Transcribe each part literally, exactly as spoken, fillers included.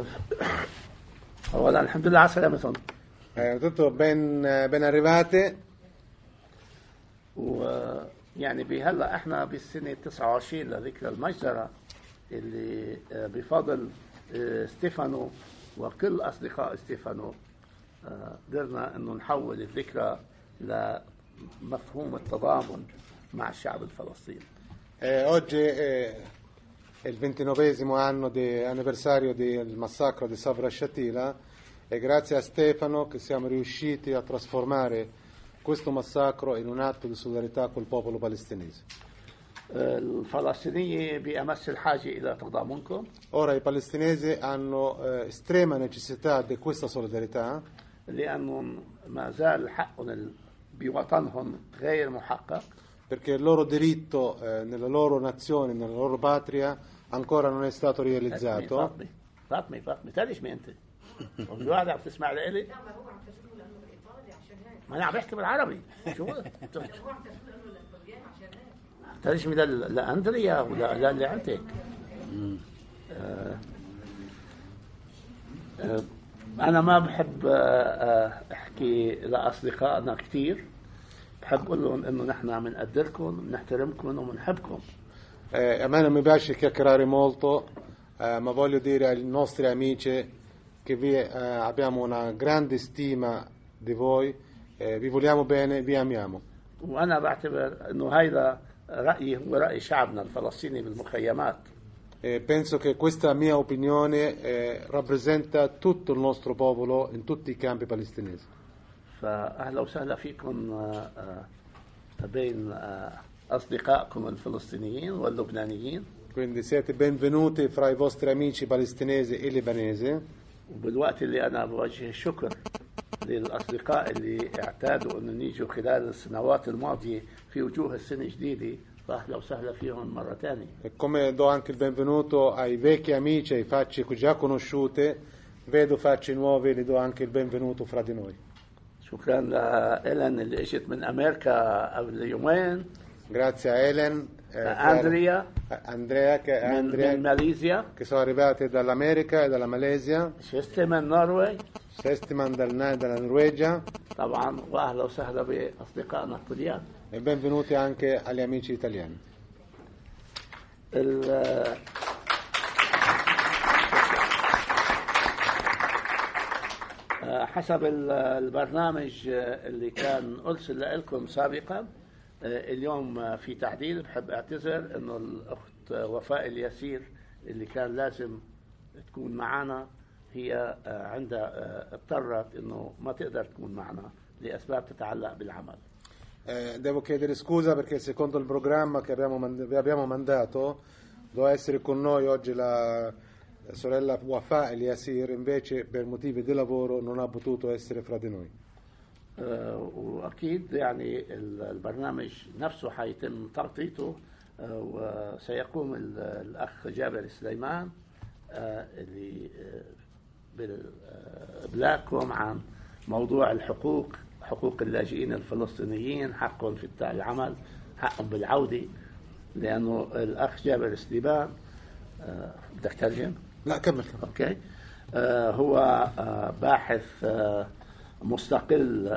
أولا الحمد لله على سلامتهم. Tutto ben, ben arrivate. ويعني بهلا احنا بالسنة تسعة وعشرين لذكرى المجزرة اللي بفضل ستيفانو وكل أصدقاء ستيفانو قدرنا انه نحول الذكرى لمفهوم التضامن مع الشعب الفلسطيني. Oggi è il ventinovesimo anno di anniversario del massacro di Sabra Shatila e grazie a Stefano che siamo riusciti a trasformare questo massacro in un atto di solidarietà col popolo palestinese. الفلسطينية بأمس الحاجة إلى تضامنكم. Ora i palestinesi hanno eh, estrema necessità di questa solidarietà. لأنهم ما زال حقهم بوطنهم غير محقق. Perché il loro diritto eh, nella loro nazione, nella loro patria ancora non è stato realizzato. فاطمي فاطمي فاطمي تعاليش مين أنت؟ الواحد عم تسمع لإلي؟ ما أنا عم بحكي بالعربي. شو؟ تعاليش من لأندريا ولا اللي عندك؟ آه آه أنا ما بحب آه أحكي لأصدقائنا كتير. بحب أقول لهم إنه نحن بنقدركم بنحترمكم وبنحبكم. Eh, a me non mi piace chiacchierare molto, eh, ma voglio dire ai nostri amici che vi, eh, abbiamo una grande stima di voi, eh, vi vogliamo bene, vi amiamo. وأنا بعتبر إنه هذا رأيي هو رأي شعبنا الفلسطيني بالمخيمات. E penso che questa mia opinione eh, rappresenta tutto il nostro popolo in tutti i campi palestinesi. فأهلا وسهلا فيكم بين أصدقائكم الفلسطينيين واللبنانيين. Quindi siete benvenuti fra i vostri amici palestinesi e libanesi. وبالوقت اللي أنا بوجه الشكر للأصدقاء اللي اعتادوا أن يجوا خلال السنوات الماضية في وجوه السنة جديدة فأهلا وسهلا فيهم مرة ثانية. E come do anche il benvenuto ai vecchi amici, ai facce già conosciute, vedo facce nuove e li do anche il benvenuto fra di noi. شكرا لإلين اللي اجت من أمريكا قبل يومين. Grazie a Helen, eh, Andrea, Andrea, che, من, Andrea من ماليزيا, che sono arrivati dall'America e dalla Malesia, شستي من نرويج, Sestiman dal, dalla Norvegia. طبعا وأهلا وسهلا بأصدقائنا الطليان. E benvenuti anche agli amici italiani. حسب البرنامج اللي كان أرسل لكم سابقا اليوم في تعديل. بحب أعتذر إنه الأخت وفاء اليسير اللي كان لازم تكون معنا هي عندها اضطرت إنه ما تقدر تكون معنا لأسباب تتعلق بالعمل. Eh, devo chiedere scusa perché secondo il programma che abbiamo, mand- vi abbiamo mandato doveva essere con noi oggi la sorella Wafa Eliasir, invece per motivi di lavoro non ha potuto essere fra di noi. وأكيد يعني البرنامج نفسه حيتم تغطيته وسيقوم الأخ جابر سليمان اللي بلاغكم عن موضوع الحقوق حقوق اللاجئين الفلسطينيين حقهم في العمل حقهم بالعودة لأنه الأخ جابر سليمان بدك ترجم؟ لا كمل. أوكي. هو باحث مستقل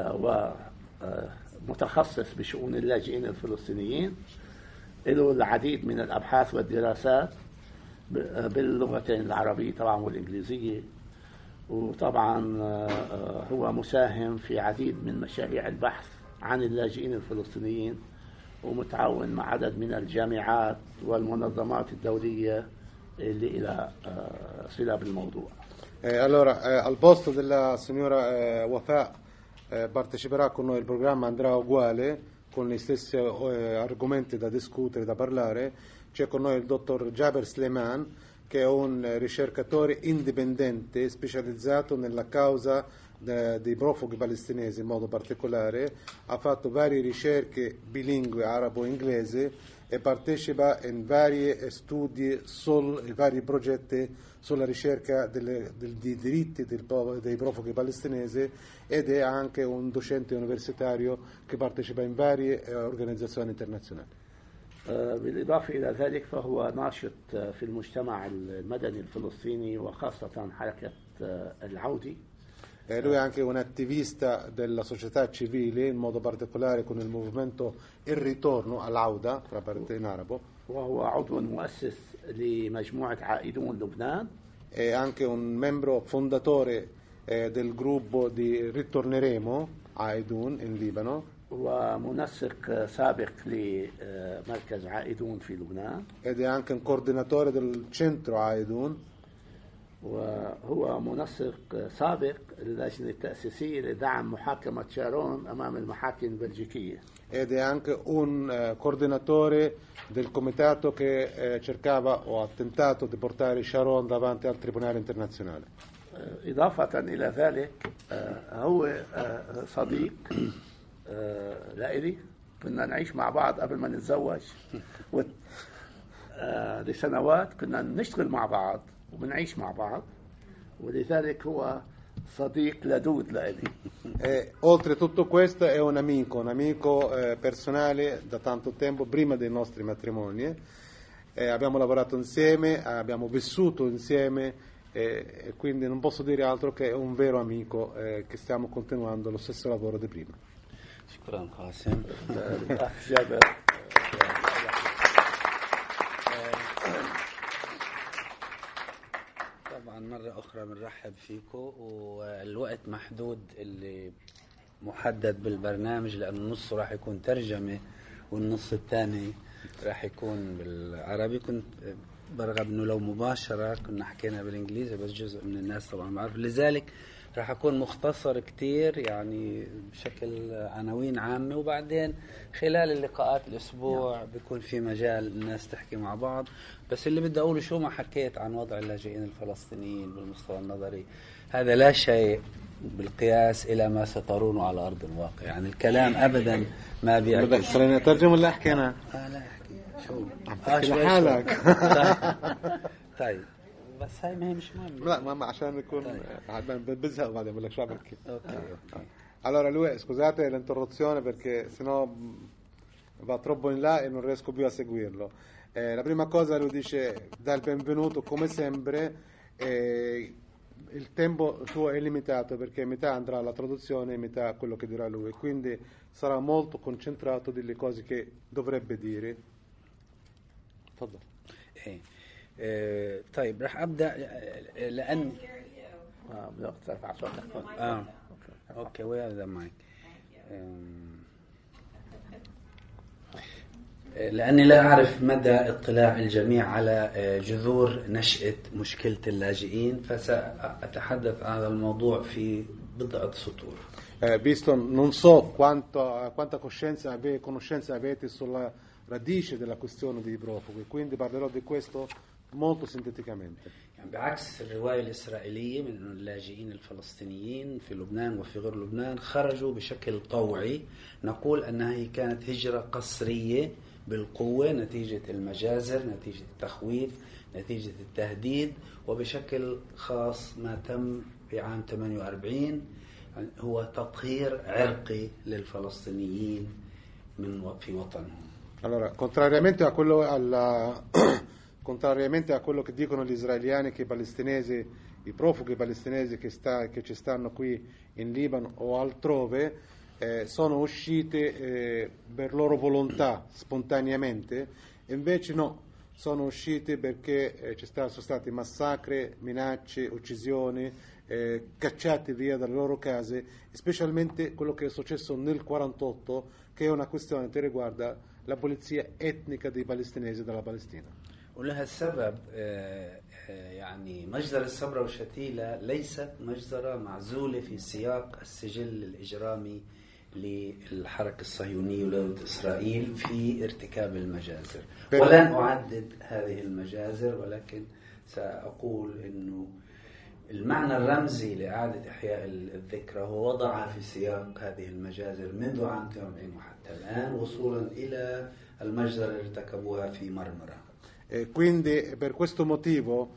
ومتخصص بشؤون اللاجئين الفلسطينيين له العديد من الأبحاث والدراسات باللغتين العربية طبعا والإنجليزية وطبعا هو مساهم في عديد من مشاريع البحث عن اللاجئين الفلسطينيين ومتعاون مع عدد من الجامعات والمنظمات الدولية اللي إلى صلة بالموضوع. Eh, allora, eh, al posto della signora eh, Wafa eh, parteciperà con noi il programma andrà uguale, con gli stessi eh, argomenti da discutere, da parlare. C'è con noi il dottor Jaber Sleiman, che è un eh, ricercatore indipendente specializzato nella causa de, dei profughi palestinesi in modo particolare. Ha fatto varie ricerche bilingue arabo-inglese e partecipa in vari studi sui vari progetti sulla ricerca delle, del, dei diritti del, dei profughi palestinesi ed è anche un docente universitario che partecipa in varie eh, organizzazioni internazionali. بالإضافة إلى ذلك فهو ناشط في المجتمع المدني الفلسطيني وخاصة حركة العودة. E lui è anche un attivista della società civile, in modo particolare con il movimento Il Ritorno all'Auda, tra parentesi in arabo. وهو عضو مؤسس لمجموعة عائدون لبنان. È anche un membro fondatore eh, del gruppo di Ritorneremo Aidun in Libano. ومنسق سابق لمركز عائدون في لبنان. Ed è anche un coordinatore del centro Aidun. وهو منسق سابق للجنة التأسيسية لدعم محاكمة شارون أمام المحاكم البلجيكية. Ed è anche un eh, coordinatore del comitato che eh, cercava o ha tentato di portare Sharon davanti al Tribunale internazionale. إضافة إلى ذلك هو صديق لإلي، كنا نعيش مع بعض قبل ما نتزوج لسنوات، كنا نشتغل مع بعض وبنعيش مع بعض، ولذلك هو صديق لدود لإلي. E, oltre tutto questo è un amico, un amico eh, personale da tanto tempo, prima dei nostri matrimoni. Eh, abbiamo lavorato insieme, abbiamo vissuto insieme eh, e quindi non posso dire altro che è un vero amico eh, che stiamo continuando lo stesso lavoro di prima. شكرا قاسم. طبعا مرة أخرى بنرحب فيكم، والوقت محدود اللي محدد بالبرنامج، لأن النص راح يكون ترجمة والنص الثاني راح يكون بالعربي. كنت برغب إنه لو مباشرة كنا حكينا بالإنجليزي، بس جزء من الناس طبعا بعرف، لذلك راح أكون مختصر كتير يعني بشكل عناوين عامة، وبعدين خلال اللقاءات الأسبوع بيكون في مجال الناس تحكي مع بعض. بس اللي بدي أقوله، شو ما حكيت عن وضع اللاجئين الفلسطينيين بالمستوى النظري، هذا لا شيء بالقياس إلى ما سترونه على أرض الواقع. يعني الكلام أبدا ما بيعكس. بدك تخليني أترجم ولا أحكي أنا؟ آه لا أحكي. شو؟ عم تحكي لحالك. طيب بس هاي ما هي مش مهمة. لا ما عشان يكون بزهق وبعدين بقول لك شو عم بحكي. اوكي اوكي. Allora lui, scusate l'interruzione perché sennò va troppo in là e non riesco più a seguirlo. Eh, la prima cosa lui dice dà il benvenuto come sempre, eh, il tempo suo è limitato perché metà andrà alla traduzione e metà quello che dirà lui, quindi sarà molto concentrato delle cose che dovrebbe dire. تفضل. إيه. آه طيب راح أبدأ لأن اه بدك ترفع صوتك. اه اوكي ويا ذا مايك. لأني لا أعرف مدى اطلاع الجميع على جذور نشأة مشكلة اللاجئين، فسأتحدث عن هذا الموضوع في بضعة سطور. Eh, visto non so quanto, quanta coscienza ave, conoscenza avete sulla radice della questione dei profughi, quindi parlerò di questo molto sinteticamente. يعني بعكس الرواية الإسرائيلية من أن اللاجئين الفلسطينيين في لبنان وفي غير لبنان خرجوا بشكل طوعي، نقول أنها كانت هجرة قسرية بالقوة نتيجة المجازر، نتيجة التخويف، نتيجة التهديد، وبشكل خاص ما تم في عام ثمانية وأربعين هو تطهير عرقي للفلسطينيين من في وطنهم. Allora, contrariamente a quello alla contrariamente a quello che dicono gli israeliani, che i palestinesi, i profughi palestinesi che, sta, che ci stanno qui in Libano o altrove eh, sono usciti eh, per loro volontà spontaneamente, invece no, sono usciti perché eh, ci sono stati massacri, minacce, uccisioni, eh, cacciati via dalle loro case, specialmente quello che è successo nel quarantotto, che è una questione che riguarda la pulizia etnica dei palestinesi dalla Palestina. ولها السبب يعني مجزرة الصبرا وشتيلة ليست مجزرة معزولة في سياق السجل الإجرامي للحركة الصهيونية ودولة إسرائيل في ارتكاب المجازر، ولن أعدد هذه المجازر، ولكن سأقول أنه المعنى الرمزي لإعادة إحياء الذكرى هو وضعها في سياق هذه المجازر منذ عام ثمانية وأربعين وحتى الآن، وصولا إلى المجزرة اللي ارتكبوها في مرمرة. E quindi per questo motivo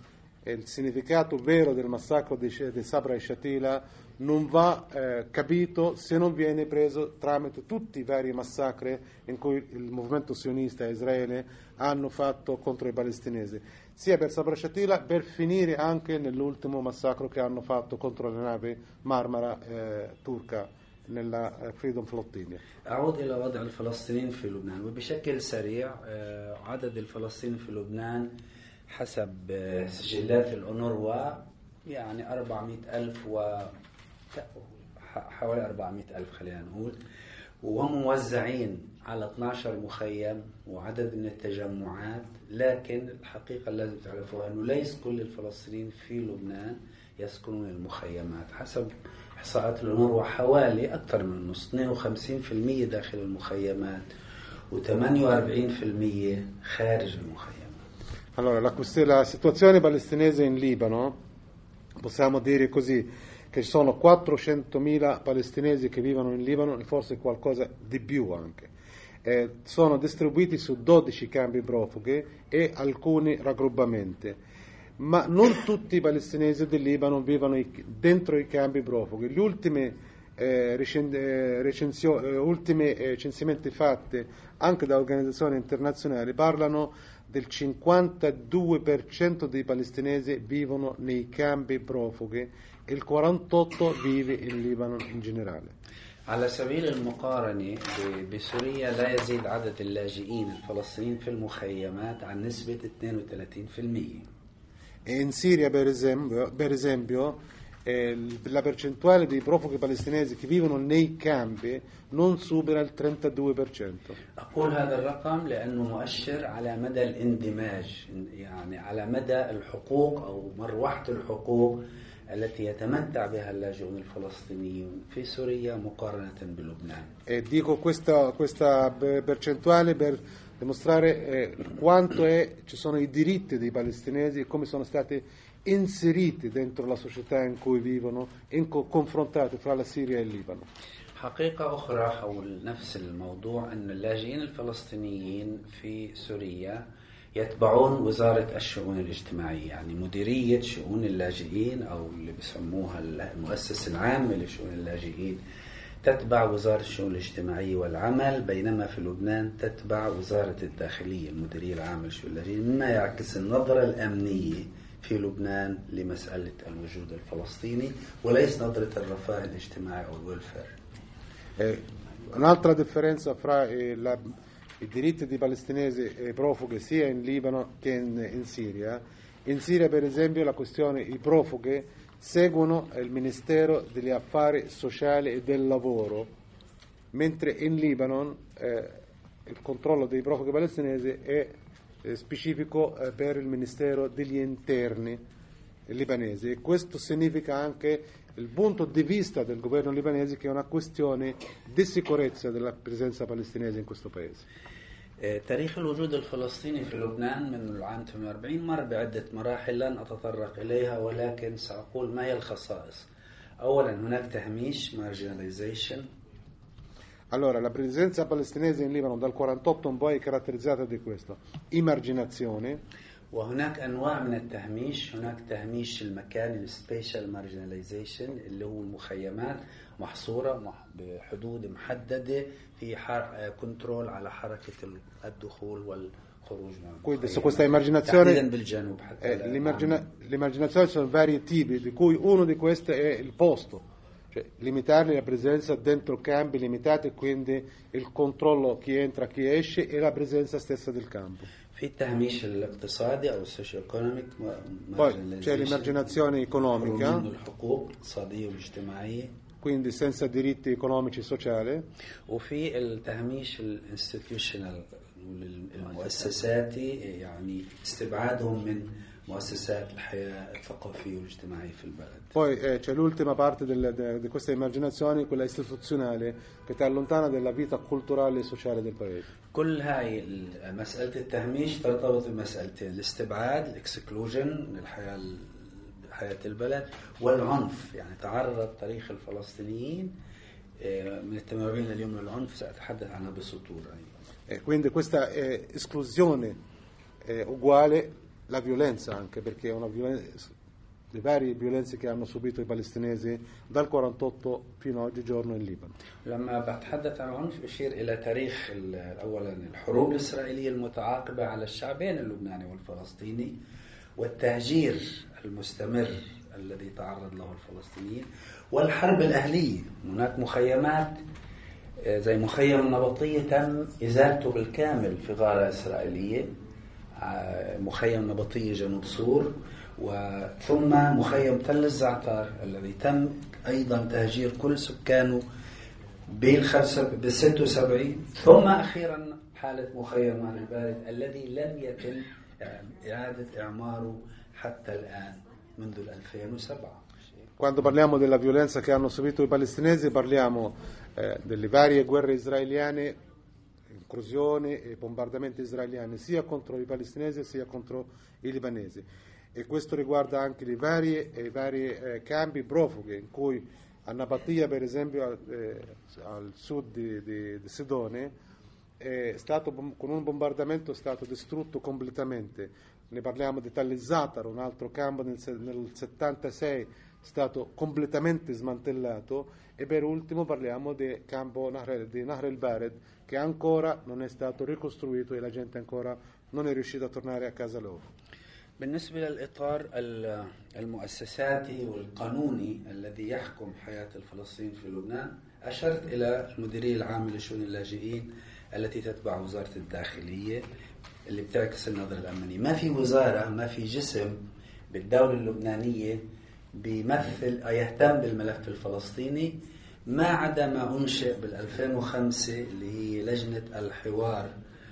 il significato vero del massacro di, di Sabra e Shatila non va eh, capito se non viene preso tramite tutti i vari massacri in cui il movimento sionista e Israele hanno fatto contro i palestinesi, sia per Sabra e Shatila per finire anche nell'ultimo massacro che hanno fatto contro la nave Marmara eh, turca nella Freedom Flotilla. أعود إلى وضع الفلسطينيين في لبنان وبشكل سريع. عدد الفلسطينيين في لبنان حسب سجلات الأونروا يعني أربعمائة ألف و حوالي أربعمائة ألف خلينا نقول، وهم موزعين على اثني عشر مخيم وعدد من التجمعات. لكن الحقيقة لازم تعرفوها أنه ليس كل الفلسطينيين في لبنان يسكنون المخيمات. حسب إحصاءات الأونروا حوالي أكثر من النص اثنين وخمسين بالمئة داخل المخيمات وثمانية وأربعين بالمئة خارج المخيمات. Allora, la, la situazione palestinese in Libano, possiamo dire così, che ci sono quattrocentomila palestinesi che vivono in Libano e forse qualcosa di più anche. Eh, sono distribuiti su dodici campi profughi e alcuni raggruppamenti. Ma non tutti i palestinesi del Libano vivono i, dentro i campi profughi. Gli ultimi, eh, recen, eh, recensio, eh, ultimi eh, censimenti fatti anche da organizzazioni internazionali parlano del cinquantadue per cento dei palestinesi vivono nei campi profughi e il quarantotto per cento vive in Libano in generale. على سبيل المقارنة بسوريا لا يزيد عدد اللاجئين الفلسطينيين في المخيمات عن نسبة اثنين وثلاثين بالمئة. E in Siria, per esempio, per esempio eh, la percentuale dei profughi palestinesi che vivono nei campi non supera il trentadue per cento. أقول هذا الرقم لأنه مؤشر على مدى الاندماج، يعني على مدى الحقوق أو مروحة الحقوق التي يتمتع بها اللاجئون الفلسطينيون في سوريا مقارنة بلبنان. E dico questa, questa percentuale per dimostrare eh, quanto è, ci sono i diritti dei palestinesi e come sono stati inseriti dentro la società in cui vivono, in, confrontati fra la Siria e il Libano. حقيقة أخرى حول نفس الموضوع أن اللاجئين الفلسطينيين في سوريا يتبعون وزارة الشؤون الاجتماعية، يعني مديرية شؤون اللاجئين أو اللي بيسموها المؤسسة العامة لشؤون اللاجئين تتبع وزارة الشؤون الاجتماعية والعمل، بينما في لبنان تتبع وزارة الداخلية المديرية العامة لشؤون اللاجئين، مما يعكس النظرة الأمنية في لبنان لمسألة الوجود الفلسطيني وليس نظرة الرفاه الاجتماعي أو الويلفير. Eh, un'altra differenza fra eh, la, i diritti dei palestinesi e i profughi sia in Libano che in, in Siria. In Siria, per esempio, la questione i profughi seguono il Ministero degli Affari Sociali e del Lavoro, mentre in Libano eh, il controllo dei profughi palestinesi è eh, specifico eh, per il Ministero degli Interni libanesi, e questo significa anche il punto di vista del governo libanese che è una questione di sicurezza della presenza palestinese in questo paese. تاريخ الوجود الفلسطيني في لبنان من العام ثمانية وأربعين مر بعدة مراحل لن أتطرق إليها، ولكن سأقول ما هي الخصائص. أولا هناك تهميش marginalization. Allora, la presenza palestinese in Libano dal quarantotto in poi è caratterizzata di questo: emarginazione. وهناك أنواع من التهميش. هناك تهميش المكان السبيشال مارجناليزيشن اللي هو المخيمات محصورة بحدود محددة في كنترول على حركة الدخول والخروج من Quindi su questa emarginazione, تحديدا بالجنوب حتى eh, l'emargina- l'emarginazione sono vari tipi, di cui uno di questi è il posto, cioè limitare la presenza dentro campi limitati, quindi il controllo chi entra chi esce e la presenza stessa del campo. في التهميش الاقتصادي أو السوشيو ايكونوميك. Poi c'è l'emarginazione economica, الحقوق الاقتصادية والاجتماعية. quindi senza diritti economici e sociali. وفي التهميش الانستتيوشنال المؤسساتي، يعني استبعادهم من مؤسسات الحياة الثقافية والاجتماعية في البلد. Poi eh, c'è l'ultima parte del, de, di questa emarginazione, quella istituzionale, che ti allontana dalla vita culturale e sociale del paese. كل هاي مسألة التهميش ترتبط بمسألتين: الاستبعاد الاكسكلوجن من الحياة حياة البلد، والعنف. يعني تعرض تاريخ الفلسطينيين من الثمانية وأربعين اليوم للعنف، سأتحدث عنها بسطور. E quindi questa eh, esclusione eh, uguale la violenza anche, perché è una violenza, le varie violenze che hanno subito i palestinesi dal quarantotto fino a oggigiorno in Libano. لما بتحدث عن العنف أشير إلى تاريخ أولا الحروب الإسرائيلية المتعاقبة على الشعبين اللبناني والفلسطيني والتهجير المستمر الذي تعرض له الفلسطينيين والحرب الأهلية. هناك مخيمات زي مخيم النبطية تم إزالته بالكامل في غارة إسرائيلية، مخيم نبطية جنوب سور، وثم مخيم تل الزعتر الذي تم أيضا تهجير كل سكانه بال ستة وسبعين، ثم أخيرا حالة مخيم مال البارد الذي لم يتم إعادة إعماره حتى الآن منذ ألفين وسبعة. Quando parliamo della violenza che hanno subito i palestinesi parliamo eh, delle varie guerre israeliane, incursioni e bombardamenti israeliani sia contro i palestinesi sia contro i libanesi, e questo riguarda anche i vari, i vari eh, campi profughi in cui a Nabatia, per esempio eh, al sud di, di, di Sidone, è stato, con un bombardamento è stato distrutto completamente. Ne parliamo di Tall el-Zatar, un altro campo nel, nel settantasei è stato completamente smantellato, e per ultimo parliamo del campo di Nahr el-Bared che ancora non è stato ricostruito e la gente ancora non è riuscita a tornare a casa loro. بالنسبة للإطار المؤسساتي والقانوني الذي يحكم حياة الفلسطينيين في لبنان، أشرت إلى المديرية العامة لشؤون اللاجئين التي تتبع وزارة الداخلية اللي بتعكس النظرة الأمنية. ما في وزارة، ما في جسم بالدولة اللبنانية بيمثل أو يهتم بالملف الفلسطيني ما عدا ما أنشئ بالألفين وخمسة اللي هي لجنة الحوار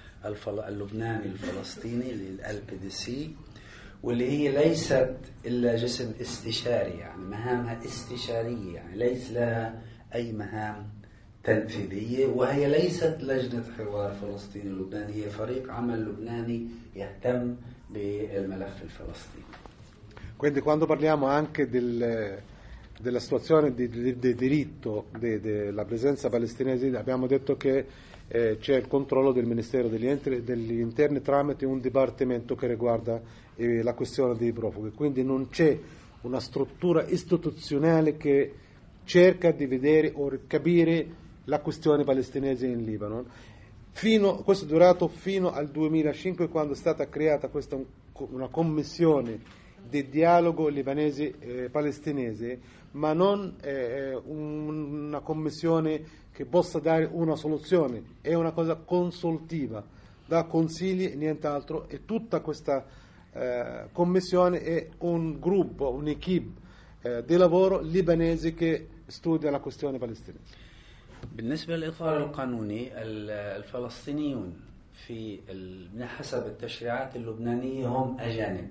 اللبناني الفلسطيني ال بي دي سي، واللي هي ليست إلا جسم استشاري، يعني مهامها استشارية، يعني ليس لها أي مهام تنفيذية، وهي ليست لجنة حوار فلسطيني لبناني، هي فريق عمل لبناني يهتم بالملف الفلسطيني. Quindi quando parliamo anche del, della situazione di, di, di diritto de, della presenza palestinese, abbiamo detto che eh, c'è il controllo del Ministero degli, entri, degli Interni tramite un dipartimento che riguarda eh, la questione dei profughi, quindi non c'è una struttura istituzionale che cerca di vedere o capire la questione palestinese in Libano. Fino, questo è durato fino al duemilacinque, quando è stata creata questa una commissione di dialogo libanese-palestinese, eh, ma non eh, un, una commissione che possa dare una soluzione, è una cosa consultiva, dà consigli e nient'altro, e tutta questa eh, commissione è un gruppo, un'equipe eh, di lavoro libanese che studia la questione palestinese. بالنسبة للإطار القانوني الفلسطينيون في حسب التشريعات اللبنانية هم أجانب.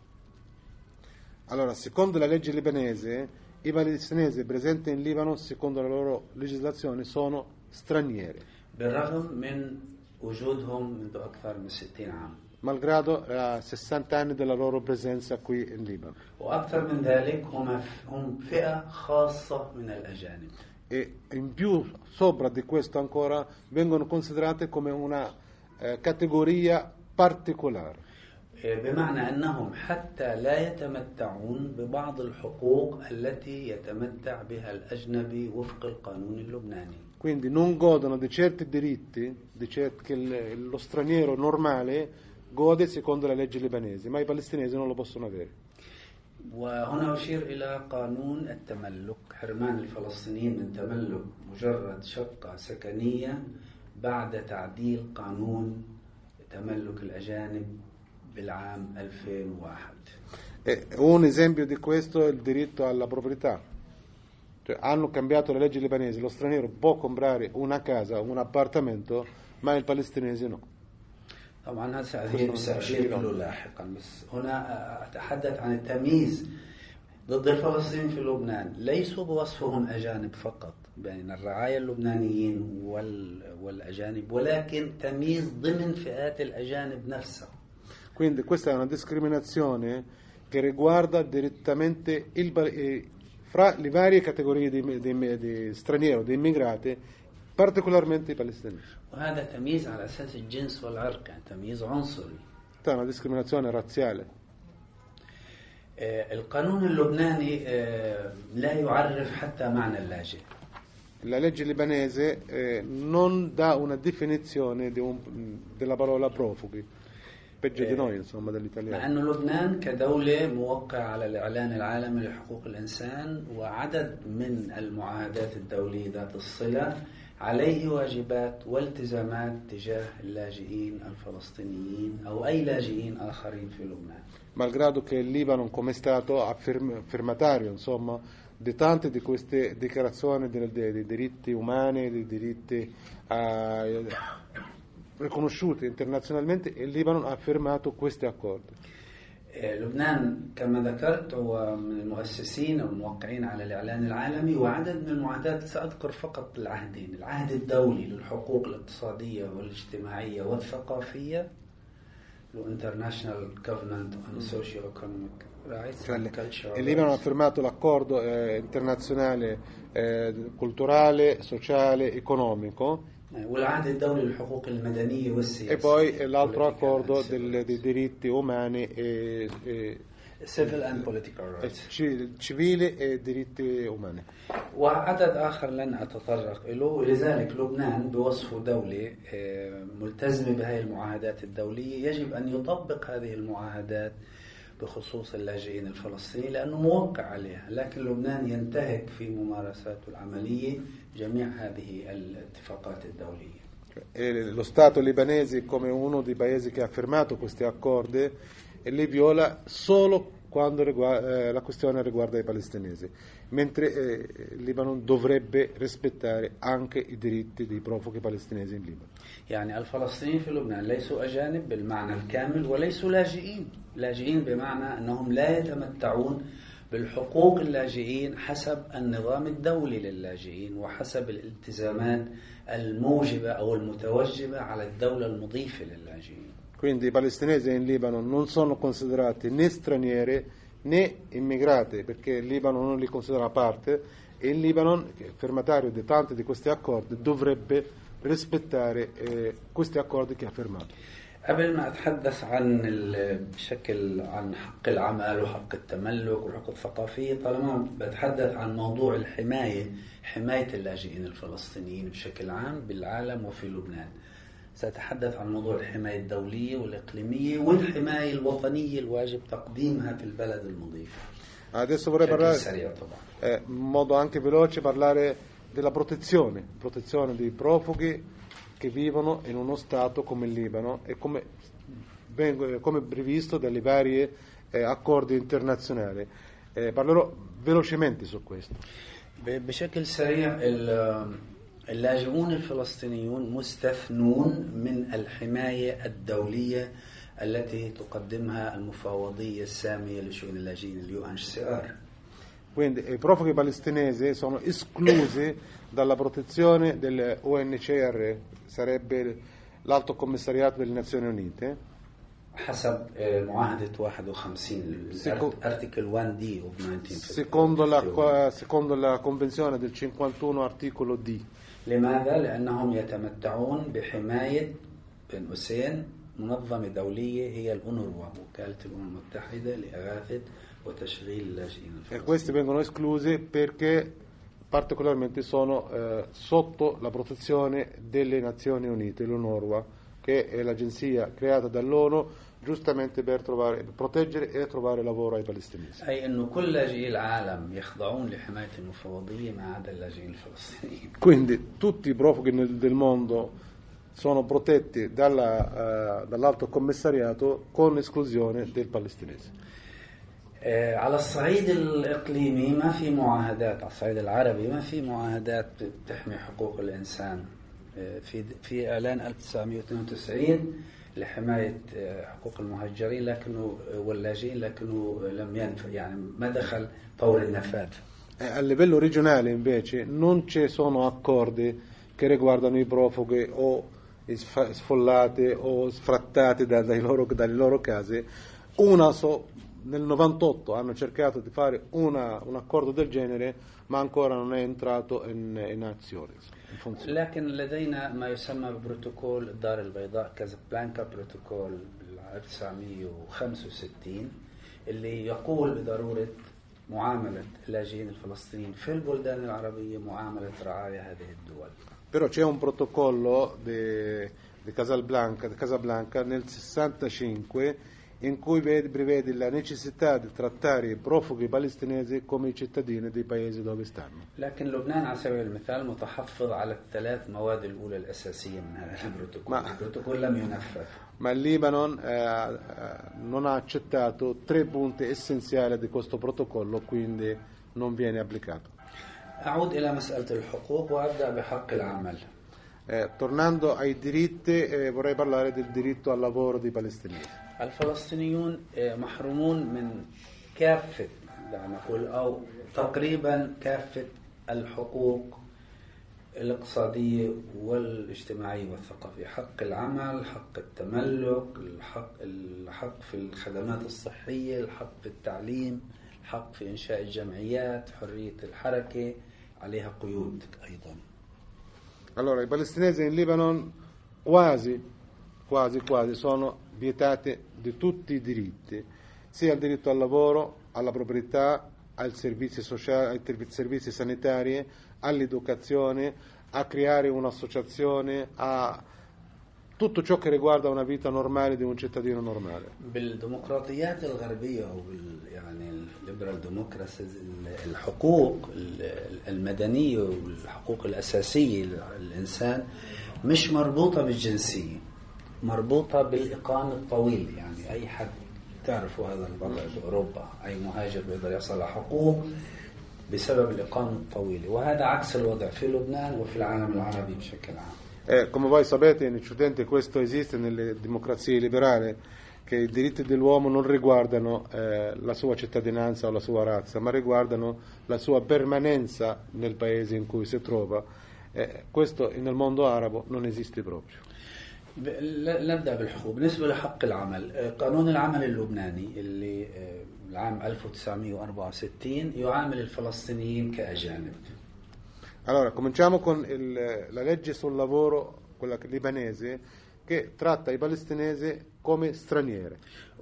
Allora, secondo la legge libanese, i palestinesi presenti in Libano, secondo la loro legislazione, sono stranieri. بالرغم من وجودهم منذ أكثر من ستين عام. Malgrado uh, sessanta anni della loro presenza qui in Libano. وأكثر من ذلك هم هم فئة خاصة من الأجانب. E in più, sopra di questo ancora, vengono considerate come una eh, categoria particolare. بمعنى أنهم حتى لا يتمتعون ببعض الحقوق التي يتمتع بها الأجنبي وفق القانون اللبناني. Quindi non godono di certi diritti di certi, che lo straniero normale gode secondo la legge libanese, ma i palestinesi non lo possono avere. وهنا أشير إلى قانون التملك، حرمان الفلسطينيين من تملك مجرد شقة سكنية بعد تعديل قانون تملك الأجانب بالعام ألفين وواحد. E un esempio di questo è il diritto alla proprietà. Cioè, hanno cambiato le leggi libanesi, lo straniero può comprare una casa, un appartamento, ma il palestinese no. طبعا هذا سأشير له لاحقا، بس هنا أتحدث عن التمييز ضد الفلسطينيين في لبنان، ليسوا بوصفهم أجانب فقط بين الرعايا اللبنانيين والأجانب، ولكن تمييز ضمن فئات الأجانب نفسها. Quindi questa è una discriminazione che riguarda direttamente il, eh, fra le varie categorie di, di, di stranieri, di immigrati, particolarmente i palestinesi. وهذا تمييز على أساس الجنس والعرق، يعني تمييز عنصري. È una discriminazione razziale. آه، القانون اللبناني آه، لا يعرف حتى معنى اللاجئ. La legge libanese eh, non dà una definizione di un, della parola profughi, peggio di noi insomma مع dell'italiano. أن لبنان كدولة موقع على الإعلان العالمي لحقوق الإنسان وعدد من المعاهدات الدولية ذات الصلة عليه واجبات والتزامات تجاه اللاجئين الفلسطينيين أو أي لاجئين آخرين في لبنان. Malgrado che il Libano come Stato afferm- firmatario insomma di tante di queste dichiarazioni dei, dei, dei diritti umani, dei diritti eh, riconosciuti internazionalmente, il Libano ha firmato questi accordi. آه، لبنان كما ذكرت هو من المؤسسين والموقعين على الإعلان العالمي وعدد من المعاهدات. سأذكر فقط العهدين: العهد الدولي للحقوق الاقتصادية والاجتماعية والثقافية International Covenant on Socio-Economic Rights Cioè, and Cultural il Libano ha Rights. firmato l'accordo eh, internazionale eh, culturale, sociale, economico والعهد الدولي للحقوق المدنية والسياسية. e poi l'altro Political accordo and civil del- dei diritti umani e, e, Civil and political e rights. ci- civili e diritti umani. وعدد آخر لن أتطرق له. لذلك لبنان بوصفه دولة آه، ملتزمة بهذه المعاهدات الدولية يجب أن يطبق هذه المعاهدات بخصوص اللاجئين الفلسطينيين لأنه موقع عليها، لكن لبنان ينتهك في ممارساته العملية جميع هذه الاتفاقات الدولية. E lo Stato libanese, come uno dei paesi che ha firmato questi accordi, e li viola solo quando riguarda, eh, la questione riguarda i palestinesi, mentre eh, il Libano dovrebbe rispettare anche i diritti dei profughi palestinesi in Libano. يعني الفلسطينيين في لبنان ليسوا أجانب بالمعنى الكامل وليسوا لاجئين. لاجئين بمعنى أنهم لا يتمتعون بالحقوق اللاجئين حسب النظام الدولي للاجئين وحسب الالتزامات الموجبة أو المتوجبة على الدولة المضيفة للاجئين. Quindi i palestinesi in Libano non sono considerati né stranieri né immigrati, perché il Libano non li considera parte e il Libano, che è firmatario di tanti di questi accordi, dovrebbe rispettare eh, questi accordi che ha firmato. قبل ما أتحدث عن ال- بشكل عن حق العمل وحق التملك والحقوق الثقافية، طالما بتحدث عن موضوع الحماية، حماية اللاجئين الفلسطينيين بشكل عام بالعالم وفي لبنان، سأتحدث عن موضوع الحماية الدولية والإقليمية والحماية الوطنية الواجب تقديمها في البلد المضيف. Adesso vorrei بشكل parlare سريع طبعا. eh, in modo anche veloce parlare della protezione, protezione dei profughi che vivono in uno Stato come il Libano e come, vengo- come previsto dalle varie eh, accordi internazionali. Eh, parlerò velocemente su questo. ب- بشكل سريع ال- اللاجئون الفلسطينيون مستثنون من الحماية الدولية التي تقدمها المفوضية السامية لشؤون اللاجئين اليو إن إتش سي آر. Quindi i profughi palestinesi sono esclusi dalla protezione dell'U N C R, sarebbe l'Alto Commissariato delle Nazioni Unite, حسب آه، معاهدة واحد وخمسين Seco- article one D of nineteen fifty. secondo la, secondo la Convenzione del cinquantuno articolo D. لماذا؟ لأنهم يتمتعون بحماية بين قوسين منظمة دولية هي الأونروا، وكالة الأمم المتحدة لإغاثة وتشغيل اللاجئين E الفلسطينيين. questi vengono esclusi perché particolarmente sono eh, sotto la protezione delle Nazioni Unite, l'UNRWA, che è l'agenzia creata dall'ONU giustamente per trovare, per proteggere e trovare lavoro ai palestinesi. أي أنه كل لاجئي العالم يخضعون لحماية المفوضية ما عدا اللاجئين الفلسطينيين. Quindi tutti i profughi nel- del mondo sono protetti dalla, eh, dall'Alto Commissariato con esclusione del palestinese. آه، على الصعيد الإقليمي ما في معاهدات، على الصعيد العربي ما في معاهدات تحمي حقوق الإنسان. آه، في في إعلان ألف وتسعمئة واثنين وتسعين لحماية آه، حقوق المهجرين لكنه واللاجئين لكنه لم ينفع، يعني ما دخل طور النفاذ. Eh, a livello regionale invece non ci sono accordi che riguardano i profughi o i sfa- sfollati o sfrattati da- dai loro, dalle loro case. Una so, nel novantotto hanno cercato di fare una- un accordo del genere, ma ancora non è entrato in, in azione, in funzione. لكن لدينا ما يسمى ببروتوكول الدار البيضاء كازابلانكا بروتوكول ألف وتسعمئة وخمسة وستين اللي يقول بضرورة معاملة اللاجئين الفلسطينيين في البلدان العربية معاملة رعايا هذه الدول. Però c'è un protocollo di, di Casablanca, di Casablanca nel sessantacinque in cui vede, prevede la necessità di trattare i profughi palestinesi come i cittadini dei paesi dove stanno. لكن لبنان على سبيل المثال متحفظ على الثلاث مواد الأولى الأساسية من هذا البروتوكول. ما البروتوكول لم ينفذ. Ma il Libano eh, non ha accettato tre punti essenziali di questo protocollo, quindi non viene applicato. أعود إلى مسألة الحقوق وأبدأ بحق العمل. Eh, tornando ai diritti, eh, vorrei parlare del diritto al lavoro dei palestinesi. الفلسطينيون محرومون من كافة نقول أو تقريبا كافة الحقوق الاقتصادية والاجتماعية والثقافية. حق العمل، حق التملك، الحق, الحق في الخدمات الصحية، الحق في التعليم، الحق في إنشاء الجمعيات، حرية الحركة، عليها قيود أيضا. Allora, i palestinesi in Libano quasi, quasi, quasi sono vietati di tutti i diritti, sia il diritto al lavoro, alla proprietà, ai servizi sociali, ai servizi sanitari, all'educazione, a creare un'associazione, a tutto ciò che riguarda una vita normale di un cittadino normale. بالديمقراطيات الغربية أو يعني الليبرال ديموكراسي الحقوق المدنية والحقوق الأساسية للإنسان مش مربوطة بالجنسية، مربوطة بالإقامة الطويل. يعني أي حد تعرفوا هذا الوضع في أوروبا، أي مهاجر بيقدر يحصل على حقوق بسبب الإقامة الطويلة، وهذا عكس الوضع في لبنان وفي العالم العربي بشكل عام. Eh, come voi sapete, in Occidente questo esiste nelle democrazie liberali, che i diritti dell'uomo non riguardano eh, la sua cittadinanza o la sua razza, ma riguardano la sua permanenza nel paese in cui si trova. Eh, questo nel mondo arabo non esiste proprio. نبدأ بالحقوق. بالنسبة لحق العمل، قانون العمل اللبناني اللي العام ألف وتسعمئة وأربعة وستين يعامل الفلسطينيين كأجانب. Allora, cominciamo con il, la legge sul lavoro, quella libanese, che tratta i palestinesi come stranieri.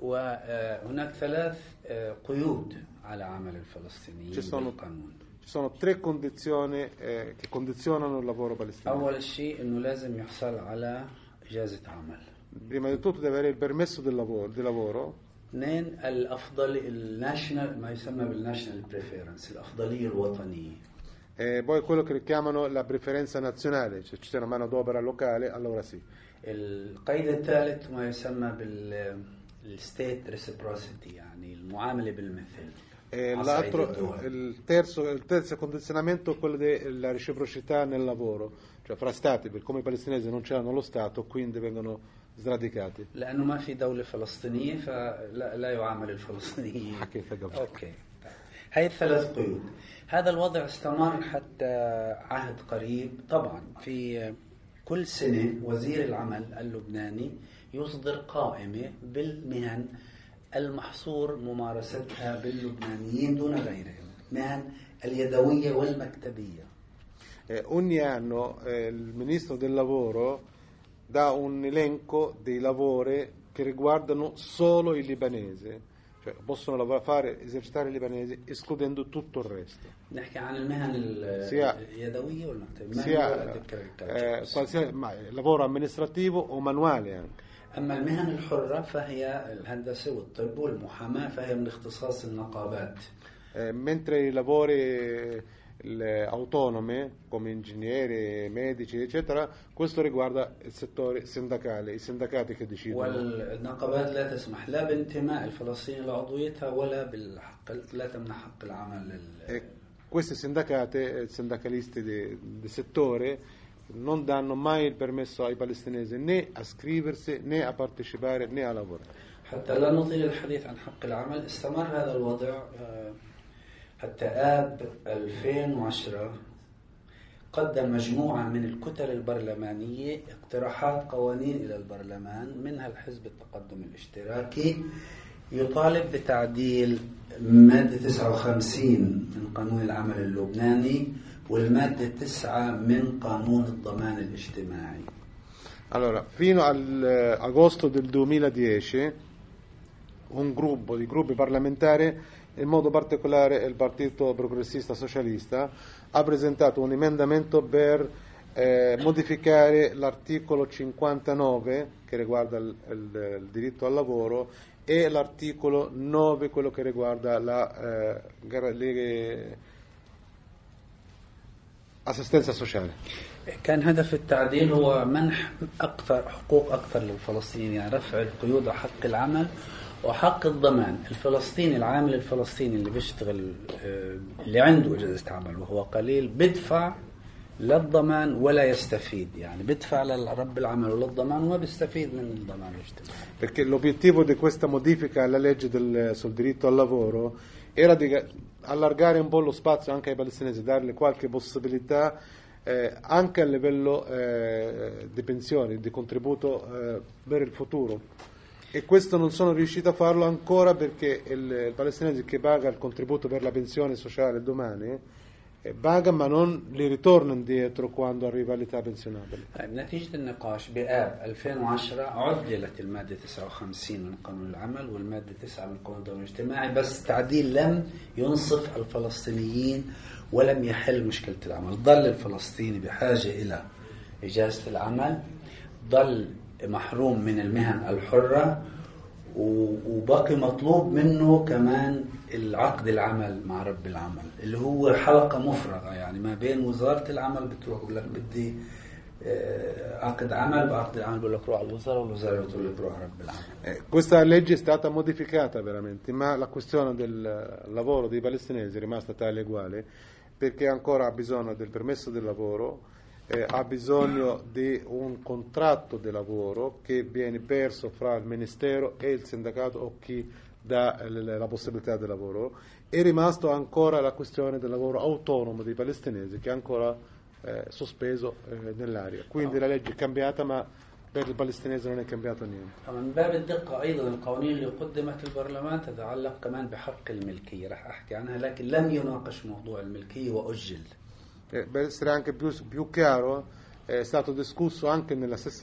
وهناك ثلاث قيود على عمل الفلسطينيين بالقانون. Ci sono tre condizioni eh, che condizionano il lavoro palestinese. أول شيء إنه لازم يحصل على إجازة عمل. Prima di tutto deve avere il permesso del lavoro. Di lavoro. اثنين الأفضل الناشونال ما يسمى بالناشونال بريفيرنس، الأفضلية الوطنية. E poi quello che richiamano la preferenza nazionale, cioè ci sia una manodopera locale, allora sì. القيد الثالث ما يسمى بالستيت ريسبروسيتي، يعني المعاملة بالمثل. E l'altro, il terzo, il terzo condizionamento è quello della reciprocità nel lavoro, cioè fra stati, per come i palestinesi non c'hanno lo Stato, quindi vengono sradicati. لأنه ما في دولة فلسطينية فلا لا يعامل الفلسطينيين. أوكي. هاي الثلاث قيود. هذا الوضع استمر حتى عهد قريب. طبعا في كل سنة وزير العمل اللبناني يصدر قائمة بالمهن المحصور ممارستها باللبنانيين دون غيرهم، مهن اليدوية والمكتبية. Eh, ogni anno eh, il ministro del lavoro dà un elenco dei lavori che riguardano solo i libanesi, cioè possono lavorare, fare, esercitare i libanesi escludendo tutto il resto. نحكي عن المهن اليدوية والمكتبية. sia qualsiasi lavoro amministrativo o manuale anche. أما المهن الحرة فهي الهندسة والطب والمحاماة، فهي من اختصاص النقابات. Eh, mentre i lavori le autonome come ingegneri, medici eccetera, questo riguarda il settore sindacale, i sindacati che decidono. والنقابات لا تسمح لا بانتماء الفلسطيني لعضويتها ولا بالحق، لا تمنح حق العمل لل... E questi sindacati, sindacalisti di, di settore non danno mai il permesso ai palestinesi né a scriversi né a partecipare né a lavorare. حتى لا نطيل الحديث عن حق العمل، استمر هذا الوضع حتى آب ألفين وعشرة قدم مجموعة من الكتل البرلمانية اقتراحات قوانين إلى البرلمان، منها الحزب التقدم الاشتراكي يطالب بتعديل مادة تسعة وخمسين من قانون العمل اللبناني والمادة تسعة من قانون الضمان الاجتماعي. Allora, fino all'agosto del duemiladieci un gruppo di gruppi parlamentari, in modo particolare il Partito Progressista Socialista, ha presentato un emendamento per eh, modificare l'articolo cinquantanove che riguarda il, il, il diritto al lavoro e l'articolo nove, quello che riguarda la eh, le, assistenza sociale. كان هدف التعديل هو منح أكثر حقوق أكثر للفلسطينيين، يعني رفع القيود على حق العمل وحق الضمان. الفلسطيني العامل الفلسطيني اللي بيشتغل اللي عنده إجازة عمل وهو قليل بدفع للضمان ولا يستفيد، يعني بدفع لرب العمل وللضمان وما بيستفيد من الضمان الاجتماعي. Perché l'obiettivo di questa modifica alla legge del, sul diritto al lavoro era di allargare un po' lo spazio anche ai palestinesi, dargli qualche possibilità eh, anche a livello eh, di pensioni, di contributo eh, per il futuro. E questo non sono riuscito a farlo ancora perché il, il palestinese che paga il contributo per la pensione sociale domani eh, paga ma non li ritorna indietro quando arriva all'età pensionabile. نتيجة النقاش بآب ألفين وعشرة عدلت المادة تسعة وخمسين من قانون العمل والمادة تسعة من قانون الضمان الاجتماعي، بس تعديل لم ينصف الفلسطينيين ولم يحل مشكلة العمل. ظل الفلسطيني بحاجة إلى إجازة العمل، ظل محروم من المهن الحرة، وباقي مطلوب منه كمان العقد العمل مع رب العمل اللي هو حلقة مفرغة، يعني ما بين وزارة العمل بتروح بقول لك بدي عقد عمل، بعقد العمل بقول لك روح على الوزارة والوزارة بتقول لك روح رب العمل. Eh, questa legge è stata modificata veramente, ma la questione del lavoro dei palestinesi è rimasta tale e uguale, perché ancora ha bisogno del permesso del lavoro, eh, ha bisogno di un contratto di lavoro che viene perso fra il ministero e il sindacato o chi dà l- la possibilità di lavoro. È rimasto ancora la questione del lavoro autonomo dei palestinesi che è ancora eh, sospeso eh, nell'aria. Quindi la legge è cambiata, ma per il palestinese non è cambiato niente. من باب الدقة أيضا القوانين اللي قدمت البرلمان تتعلق كمان بحق الملكية، راح أحكي عنها، لكن لم يناقش موضوع الملكية وأجل. Eh, per essere anche più, più chiaro, è stato discusso anche nella stessa,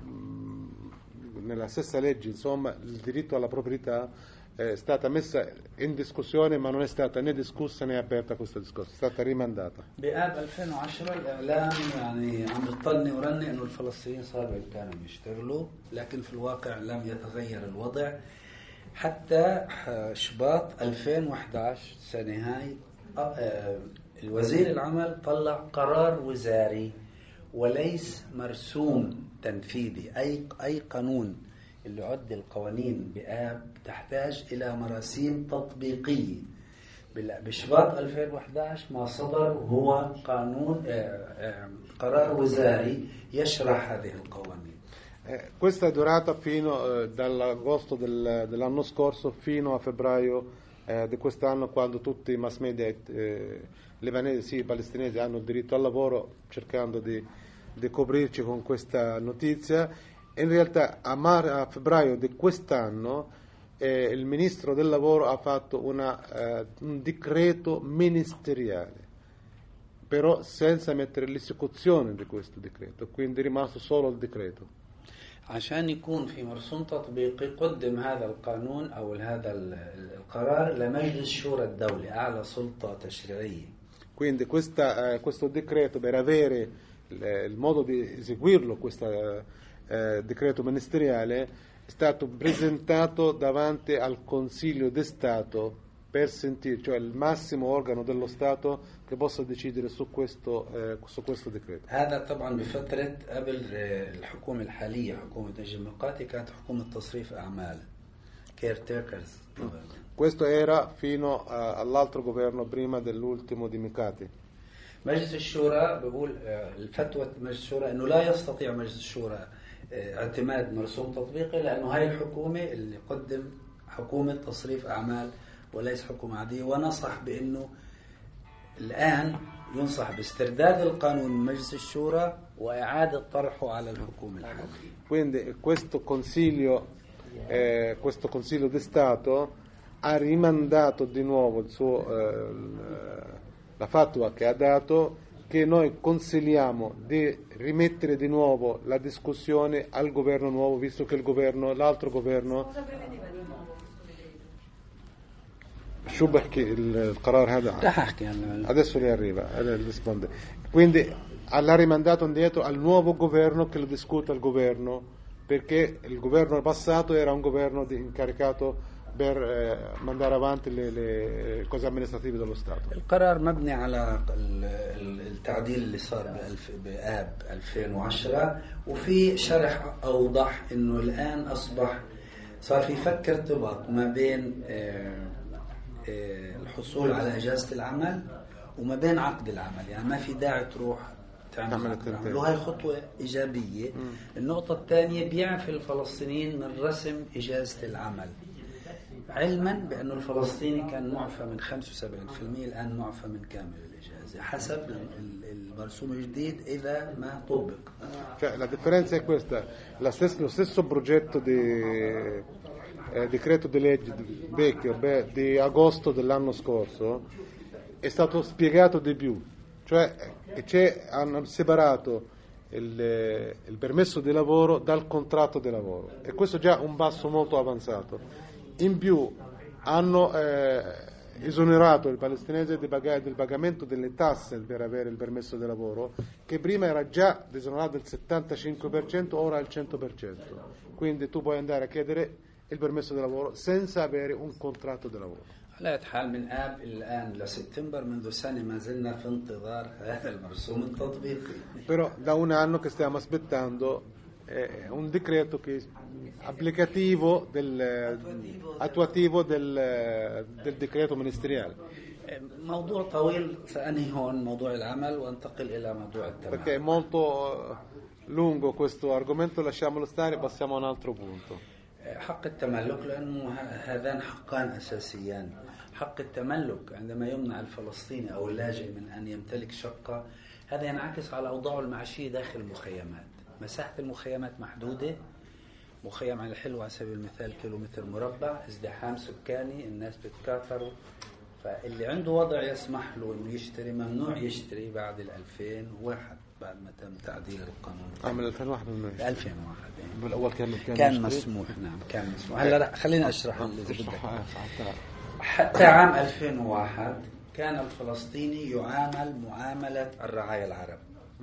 nella stessa legge, insomma, il diritto alla proprietà è stata messa in discussione, ma non è stata né discussa né aperta questa discussione, è stata rimandata. بآب ألفين وعشرة الإعلام يعني عم بتطلني ورني إنه الفلسطينيين صار بإمكانهم يشتغلوا، لكن في الواقع لم يتغير الوضع حتى شباط ألفين وأحد عشر سنة هاي. الوزير العمل طلع قرار وزاري وليس مرسوم تنفيذي. أي أي قانون اللي عد القوانين بآب تحتاج إلى مراسيم تطبيقية. بشباط ألفين وأحد عشر ما صدر هو قانون قرار وزاري يشرح هذه القوانين. Eh, questa è durata fino eh, dall'agosto del, dell'anno scorso fino a febbraio eh, di quest'anno, quando tutti i mass media eh, libanesi e palestinesi hanno il diritto al lavoro, cercando di, di coprirci con questa notizia. In realtà a, mar- a febbraio di quest'anno eh, il ministro del lavoro ha fatto una, eh, un decreto ministeriale, però senza mettere l'esecuzione di questo decreto, quindi è rimasto solo il decreto. عشان يكون في مرسوم تطبيقي قدم هذا القانون أو هذا القرار لمجلس شورى الدولة، أعلى سلطة تشريعية. Quindi questa, eh, questo decreto, per avere il, il modo di eseguirlo, questo eh, decreto ministeriale, è stato presentato davanti al Consiglio di Stato per sentire, cioè il massimo organo dello Stato che possa decidere su questo, eh, su questo decreto. هذا طبعا بفترة قبل الحكومة الحالية حكومة نجم ميقاتي كانت حكومة تصريف أعمال caretakers. Questo era fino a, all'altro governo prima dell'ultimo di Mikati. مجلس الشورى بقول الفتوى مجلس الشورى انه لا يستطيع مجلس الشورى اعتماد مرسوم تطبيقي لانه هاي الحكومة اللي قدم حكومة تصريف أعمال وليس حكومة عادية، ونصح بأنه الآن ينصح باسترداد القانون من مجلس الشورى وإعادة طرحه على الحكومة الحالية. Quindi questo consiglio, eh, questo consiglio di Stato ha rimandato di nuovo il suo, eh, la fatwa che ha dato, che noi consigliamo di rimettere di nuovo la discussione al governo nuovo, visto che il governo, l'altro governo... Cosa prevedeva di nuovo? شو بحكي القرار هذا؟ رح احكي هلا. Adesso le arriva, risponde. Quindi l'ha rimandato indietro al nuovo governo che lo discuta il governo, perché il governo passato era un governo di, incaricato per eh, mandare avanti le, le cose amministrative dello Stato. القرار مبني على التعديل اللي صار بآب ألفين وعشرة، وفي شرح أوضح إنه الآن أصبح صار في فك ارتباط ما بين الحصول على إجازة العمل وما بين عقد العمل، يعني ما في داعي تروح تعمل عقد العمل، وهي خطوة إيجابية. م. النقطة الثانية بيعفي الفلسطينيين من رسم إجازة العمل، علما بأن الفلسطيني كان معفى من خمسة وسبعين بالمئة، الآن معفى من كامل الإجازة حسب المرسوم الجديد إذا ما طبق. Cioè, la differenza è questa: la stessa, lo stesso progetto di eh, decreto di legge vecchio beh, di agosto dell'anno scorso è stato spiegato di più, cioè che c'è, hanno separato il, il permesso di lavoro dal contratto di lavoro, e questo è già un passo molto avanzato. In più hanno eh, esonerato il palestinese del pagamento delle tasse per avere il permesso di lavoro, che prima era già esonerato del settantacinque per cento, ora al cento per cento. Quindi tu puoi andare a chiedere il permesso di lavoro senza avere un contratto di lavoro. على حال من آب الآن لسبتمبر منذ سنة ما زلنا في انتظار هذا المرسوم التطبيقي. Però da un anno che stiamo aspettando eh, un decreto che applicativo del attuativo del, del decreto ministeriale. موضوع طويل، سأنهي هون موضوع العمل وانتقل إلى موضوع التملك. Perché è molto lungo questo argomento, lasciamolo stare, passiamo a un altro punto. حق التملك، لأنه هذان حقان أساسيان. حق التملك عندما يمنع الفلسطيني أو اللاجئ من أن يمتلك شقة، هذا ينعكس على أوضاعه المعيشية داخل المخيمات. مساحة المخيمات محدودة، مخيم على الحلو على سبيل المثال كيلومتر مربع، ازدحام سكاني، الناس بتكاثروا، فاللي عنده وضع يسمح له إنه يشتري ممنوع يشتري بعد الألفين وواحد، بعد ما تم تعديل القانون. عام ألفين وواحد من ألفين وواحد يعني. بالأول كان كان, كان مسموح. نعم كان مسموح. هلا خلينا أشرح اللي بدك. حتى عام ألفين وواحد كان الفلسطيني يعامل معاملة الرعايا العرب،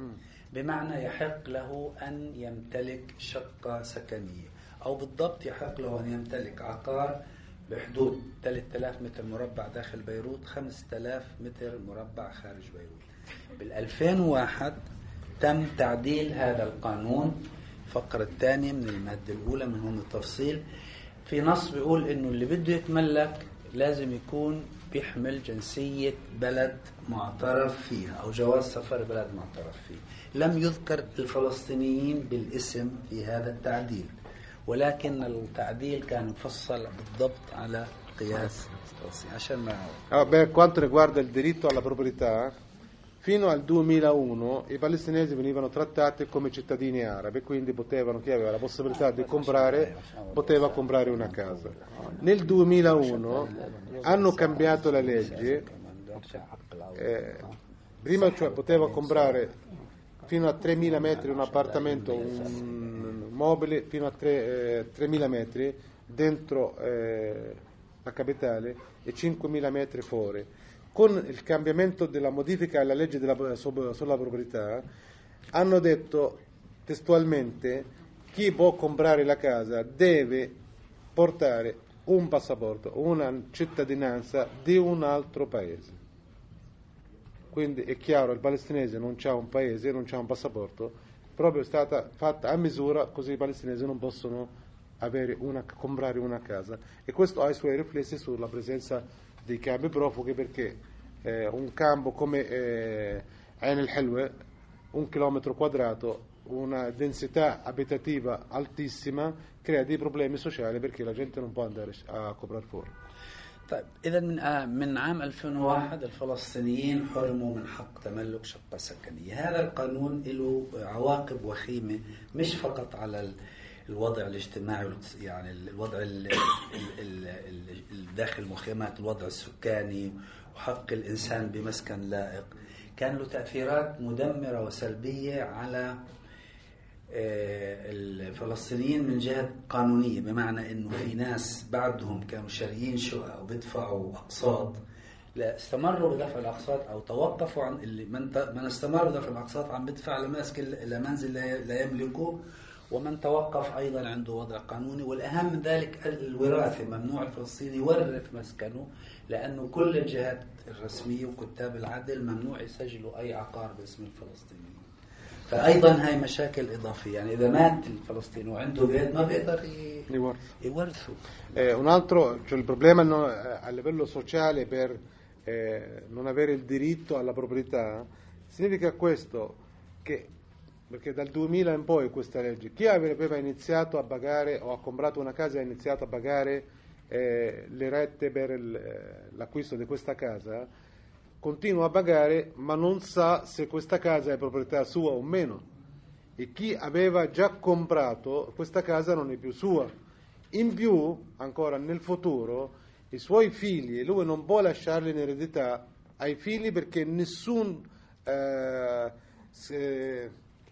بمعنى يحق له أن يمتلك شقة سكنية، أو بالضبط يحق له أن يمتلك عقار بحدود ثلاثة آلاف متر مربع داخل بيروت، خمسة آلاف متر مربع خارج بيروت. بالألفين وواحد تم تعديل هذا القانون، الفقرة الثانية من المادة الأولى من هون التفصيل، في نص بيقول إنه اللي بده يتملك لازم يكون بيحمل جنسية بلد معترف فيها أو جواز سفر بلد معترف فيه. لم يذكر الفلسطينيين بالاسم في هذا التعديل، ولكن التعديل كان مفصل بالضبط على قياس عشان ما ah, per quanto riguarda il diritto alla proprietà, fino al duemilauno i palestinesi venivano trattati come cittadini arabi, quindi potevano, chi aveva la possibilità di comprare poteva comprare una casa. Nel duemilauno hanno cambiato la legge, eh, prima cioè poteva comprare fino a tremila metri un appartamento, un mobile fino a tremila metri dentro eh, la capitale e cinquemila metri fuori. Con il cambiamento della modifica alla legge della, sulla proprietà hanno detto testualmente: chi può comprare la casa deve portare un passaporto, una cittadinanza di un altro paese. Quindi è chiaro, il palestinese non c'ha un paese, non c'ha un passaporto, proprio è stata fatta a misura, così i palestinesi non possono avere una, comprare una casa, e questo ha i suoi riflessi sulla presenza dei campi profughi, perché eh, un campo come eh, Ain el-Helwa, un chilometro quadrato, una densità abitativa altissima, crea dei problemi sociali perché la gente non può andare a comprare fuori. طيب إذا من من عام ألفين وواحد الفلسطينيين حرموا من حق تملك شقة سكنية. هذا القانون له عواقب وخيمة، مش فقط على الوضع الاجتماعي، يعني الوضع داخل المخيمات، الوضع السكاني وحق الإنسان بمسكن لائق، كان له تأثيرات مدمرة وسلبية على الفلسطينيين من جهة قانونية، بمعنى انه في ناس بعدهم كانوا شاريين شقق وبيدفعوا اقساط، لا استمروا بدفع الاقساط او توقفوا عن اللي من من استمر بدفع الاقساط عم بدفع لماسك لمنزل لا يملكه، ومن توقف ايضا عنده وضع قانوني. والاهم من ذلك الوراثة، ممنوع الفلسطيني يورث مسكنه، لانه كل الجهات الرسمية وكتاب العدل ممنوع يسجلوا اي عقار باسم الفلسطينيين. فأيضا هاي مشاكل إضافية، يعني إذا مات الفلسطيني وعنده بيت ما بيقدر يورثه. Eh, un altro, cioè il problema no, a livello sociale per eh, non avere il diritto alla proprietà significa questo, che perché dal duemila in poi questa legge, chi aveva iniziato a pagare o ha comprato una casa e ha iniziato a pagare eh, le rette per il, eh, l'acquisto di questa casa, continua a pagare ma non sa se questa casa è proprietà sua o meno, e chi aveva già comprato questa casa non è più sua. In più, ancora nel futuro, i suoi figli, lui non può lasciarli in eredità ai figli perché nessun eh, se,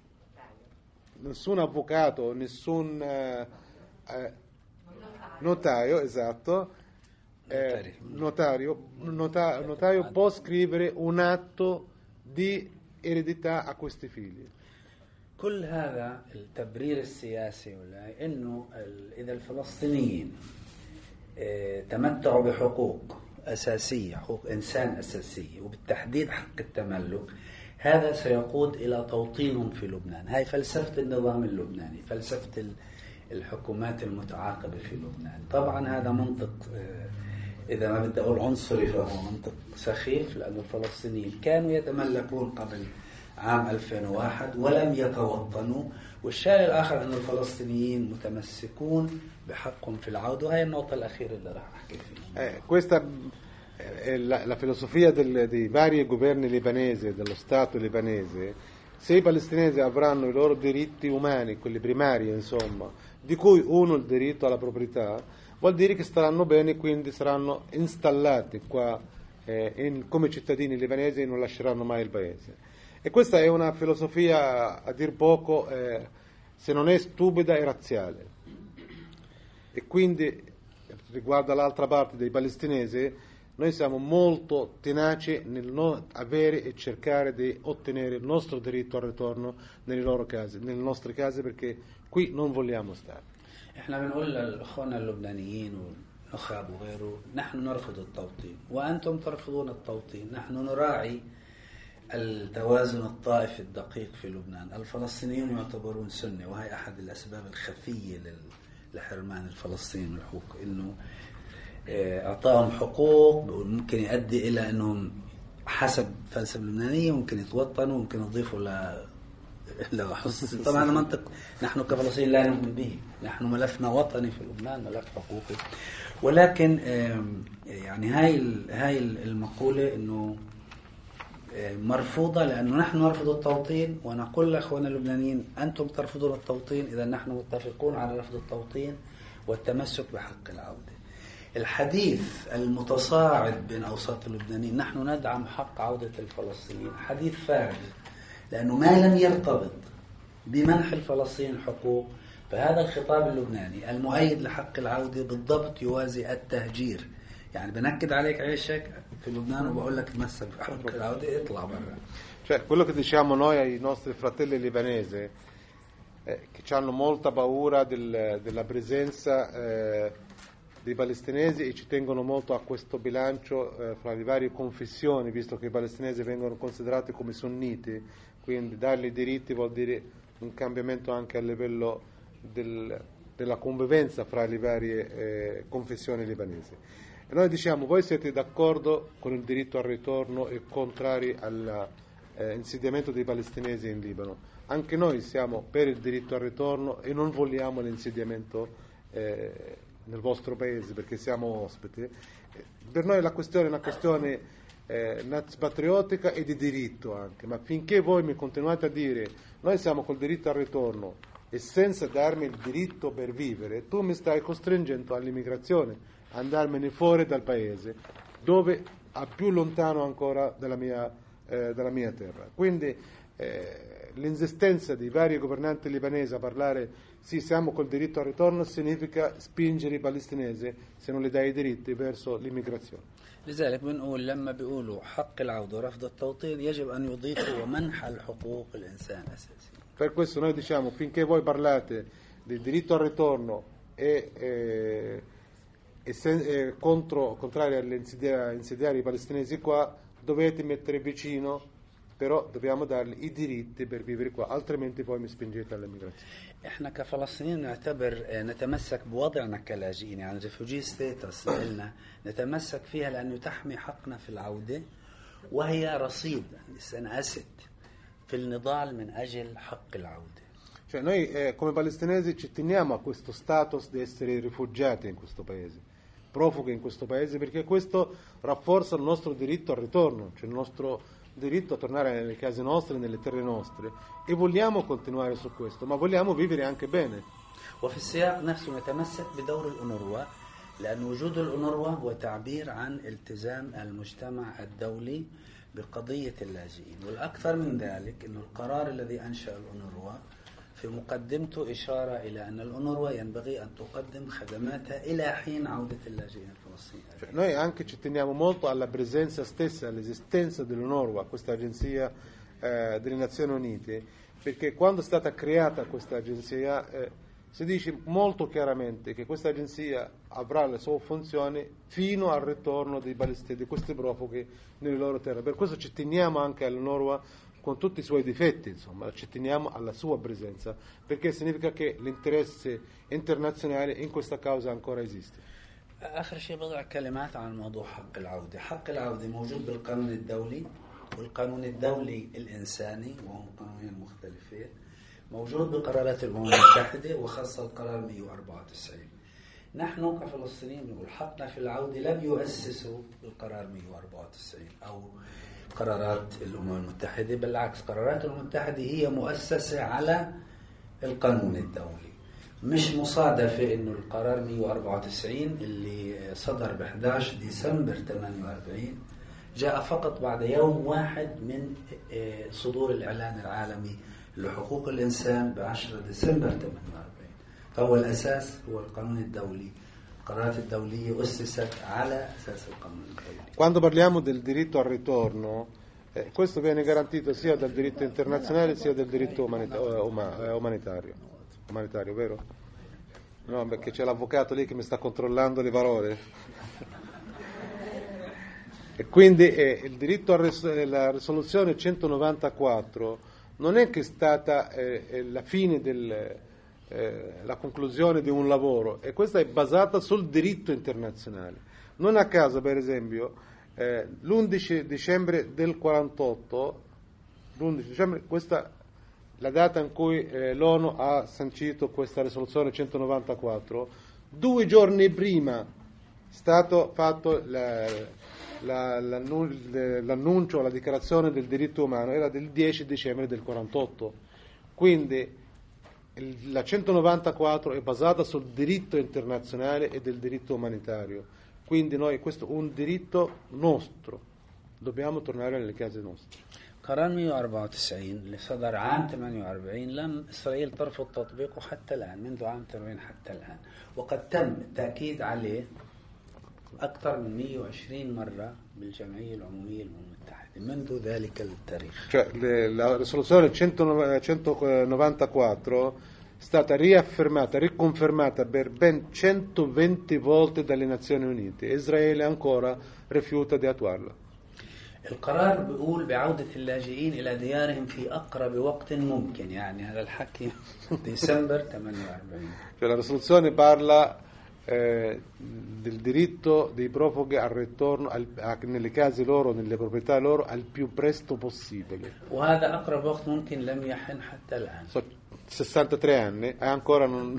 nessun avvocato, nessun eh, eh, notaio, esatto, Eh, notario, nota, notaio può scrivere un atto di eredità a questi figli. كل هذا التبرير السياسي ولا انه اذا الفلسطينيين تمتعوا بحقوق اساسيه، حقوق انسان اساسيه، وبالتحديد حق التملك، هذا سيقود الى توطين في لبنان. هاي فلسفه النظام اللبناني، فلسفه الحكومات المتعاقبه في لبنان. طبعا هذا منطق إذا ما بدي أقول عنصري فهو منطق سخيف، لأن الفلسطينيين كانوا يتملكون قبل عام ألفين وواحد ولم يتوطنوا، والشيء الآخر أن الفلسطينيين متمسكون بحقهم في العودة. وهي النقطة الأخيرة اللي راح أحكي فيها. Eh, questa è la, la filosofia del, dei vari governi libanesi, dello Stato libanese. Se i palestinesi avranno i loro diritti umani, quelli primari insomma, di cui uno il diritto alla proprietà, vuol dire che staranno bene, quindi saranno installati qua eh, in, come cittadini libanesi e non lasceranno mai il paese. E questa è una filosofia a dir poco, eh, se non è stupida, è razziale. E quindi riguardo all'altra parte dei palestinesi, noi siamo molto tenaci nel no, avere e cercare di ottenere il nostro diritto al ritorno nelle loro case, nelle nostre case, perché qui non vogliamo stare. احنا بنقول للاخوان اللبنانيين والنخب وغيره، نحن نرفض التوطين وانتم ترفضون التوطين. نحن نراعي التوازن الطائفي الدقيق في لبنان. الفلسطينيون يعتبرون سنة، وهي احد الاسباب الخفية لحرمان الفلسطينيين من الحقوق، انه اعطائهم حقوق ممكن يؤدي الى انهم حسب فلسفة اللبنانية ممكن يتوطنوا، ممكن يضيفوا ل لا حس. طبعا منطق نحن كفلسطينيين لا نؤمن به. نحن ملفنا وطني في لبنان، ملف حقوقي. ولكن يعني هاي هاي المقولة انه مرفوضة، لانه نحن نرفض التوطين، ونقول لاخواننا اللبنانيين انتم ترفضون التوطين، اذا نحن متفقون على رفض التوطين والتمسك بحق العودة. الحديث المتصاعد بين اوساط اللبنانيين نحن ندعم حق عودة الفلسطينيين، حديث فارغ، لأنه ما لم يرتبط بمنح الفلسطينيين الحقوق، فهذا الخطاب اللبناني المؤيد لحق العودة بالضبط يوازي التهجير. يعني بنكد عليك عيشك في لبنان وبقول لك تمسك بحق العودة، اطلع برا. Cioè, quello che diciamo noi ai nostri fratelli libanesi è che hanno molta paura del, della presenza eh, dei palestinesi e ci tengono molto a questo bilancio eh, fra le varie confessioni, visto che i palestinesi vengono considerati come sunniti, quindi dargli diritti vuol dire un cambiamento anche a livello del, della convivenza fra le varie eh, confessioni libanesi. E noi diciamo, voi siete d'accordo con il diritto al ritorno e contrari all'insediamento eh, dei palestinesi in Libano. Anche noi siamo per il diritto al ritorno e non vogliamo l'insediamento eh, nel vostro paese perché siamo ospiti. Per noi la questione è una questione eh, patriottica e di diritto anche, ma finché voi mi continuate a dire noi siamo col diritto al ritorno e senza darmi il diritto per vivere, tu mi stai costringendo all'immigrazione, andarmene fuori dal paese, dove a più lontano ancora dalla mia, eh, dalla mia terra. Quindi eh, l'insistenza di vari governanti libanesi a parlare sì, siamo col diritto al ritorno significa spingere i palestinesi, se non gli dai i diritti, verso l'immigrazione. لذلك بنقول لما بيقولوا حق العودة ورفض التوطين يجب أن يضيفوا منح الحقوق الإنسان أساسي. Per questo noi diciamo, finché voi parlate del diritto al ritorno e, e, e, sen, e contro, contrari agli insidiari, insidiari palestinesi qua, dovete mettere vicino, però dobbiamo dargli i diritti per vivere qua, altrimenti poi mi spingete all'emigrazione. احنا كفلسطينيين نعتبر نتمسك بوضعنا كلاجئين، يعني ريفوجي ستيتس لنا نتمسك فيها لأنه تحمي حقنا في العودة، وهي رصيد استنأست في النضال من أجل حق العودة. Cioè noi eh, come palestinesi ci teniamo a questo status di essere rifugiati in questo paese, profughi in questo paese, perché questo rafforza il nostro diritto al ritorno, cioè il nostro diritto a tornare nelle case nostre, nelle terre nostre, e vogliamo continuare su questo, ma vogliamo vivere anche bene. وفي السياق نفسه نتمسك بدور الأونروا، لأن وجود الأونروا هو تعبير عن التزام المجتمع الدولي بقضية اللاجئين، والأكثر من ذلك أن القرار الذي أنشأ الأونروا في مقدمته إشارة إلى أن الأونروا ينبغي أن تقدم خدماتها إلى حين عودة اللاجئين الفلسطينيين. Cioè, noi anche ci teniamo molto alla presenza stessa, all'esistenza dell'UNRWA, questa agenzia eh, delle Nazioni Unite, perché quando è stata creata questa agenzia eh, si dice molto chiaramente che questa agenzia avrà le sue funzioni fino al ritorno dei palestinesi, di questi profughi nelle loro terre. Per questo ci teniamo anche all'UNRWA con tutti i suoi difetti, insomma, ci teniamo alla sua presenza, perché significa che l'interesse internazionale in questa causa ancora esiste. آخر شيء بضع كلمات عن موضوع حق العودة. حق العودة موجود بالقانون الدولي، والقانون الدولي الإنساني وهم قانونين مختلفين، موجود بقرارات الأمم المتحدة وخاصة القرار مئة وأربعة وتسعين. نحن كفلسطينيين نقول حقنا في العودة لم يؤسسوا القرار مئة وأربعة وتسعين أو قرارات الأمم المتحدة، بالعكس قرارات الأمم المتحدة هي مؤسسة على القانون الدولي، مش مصادفة إنه القرار مئة وأربعة وتسعين اللي صدر ب أحد عشر ديسمبر ثمانية وأربعين جاء فقط بعد يوم واحد من صدور الإعلان العالمي لحقوق الإنسان ب عشرة ديسمبر ثمانية وأربعين، فهو الأساس هو القانون الدولي. القرارات الدولية أسست على أساس القانون الدولي. Quando parliamo del diritto al ritorno, eh, questo viene garantito sia dal diritto internazionale sia dal diritto umanita- uma- umanitario. Umanitario, vero? No, perché c'è l'avvocato lì che mi sta controllando le parole. E quindi eh, il diritto a res- la risoluzione centonovantaquattro non è che è stata eh, la fine del eh, la conclusione di un lavoro, e questa è basata sul diritto internazionale. Non a caso, per esempio, eh, l'undici dicembre del quarantotto, l'undici dicembre, questa la data in cui eh, l'ONU ha sancito questa risoluzione centonovantaquattro, due giorni prima è stato fatto la, la, l'annuncio, la dichiarazione del diritto umano, era del dieci dicembre del quarantotto. Quindi la centonovantaquattro è basata sul diritto internazionale e del diritto umanitario, quindi noi questo è un diritto nostro, dobbiamo tornare nelle case nostre. قرار مئة وأربعة وتسعين اللي صدر عام ثمانية وأربعين لم إسرائيل ترفض تطبيقه حتى الآن، منذ عام ثمانية وأربعين حتى الآن، وقد تم التأكيد عليه أكثر من مئة وعشرين مرة بالجمعية العمومية للأمم المتحدة منذ ذلك التاريخ. Cioè le, la risoluzione centonovantaquattro è stata riaffermata, riconfermata per ben centoventi volte dalle Nazioni Unite. Israele ancora rifiuta di attuarla. القرار بيقول بعودة اللاجئين إلى ديارهم في أقرب وقت ممكن، يعني هذا الحكي ديسمبر ثمانية وأربعين. Cioè la risoluzione parla eh, del diritto dei profughi al ritorno al, a, nelle case loro, nelle proprietà loro, al più presto possibile. وهذا أقرب وقت ممكن لم يحن حتى الآن. So, sessantatré anni e ancora non.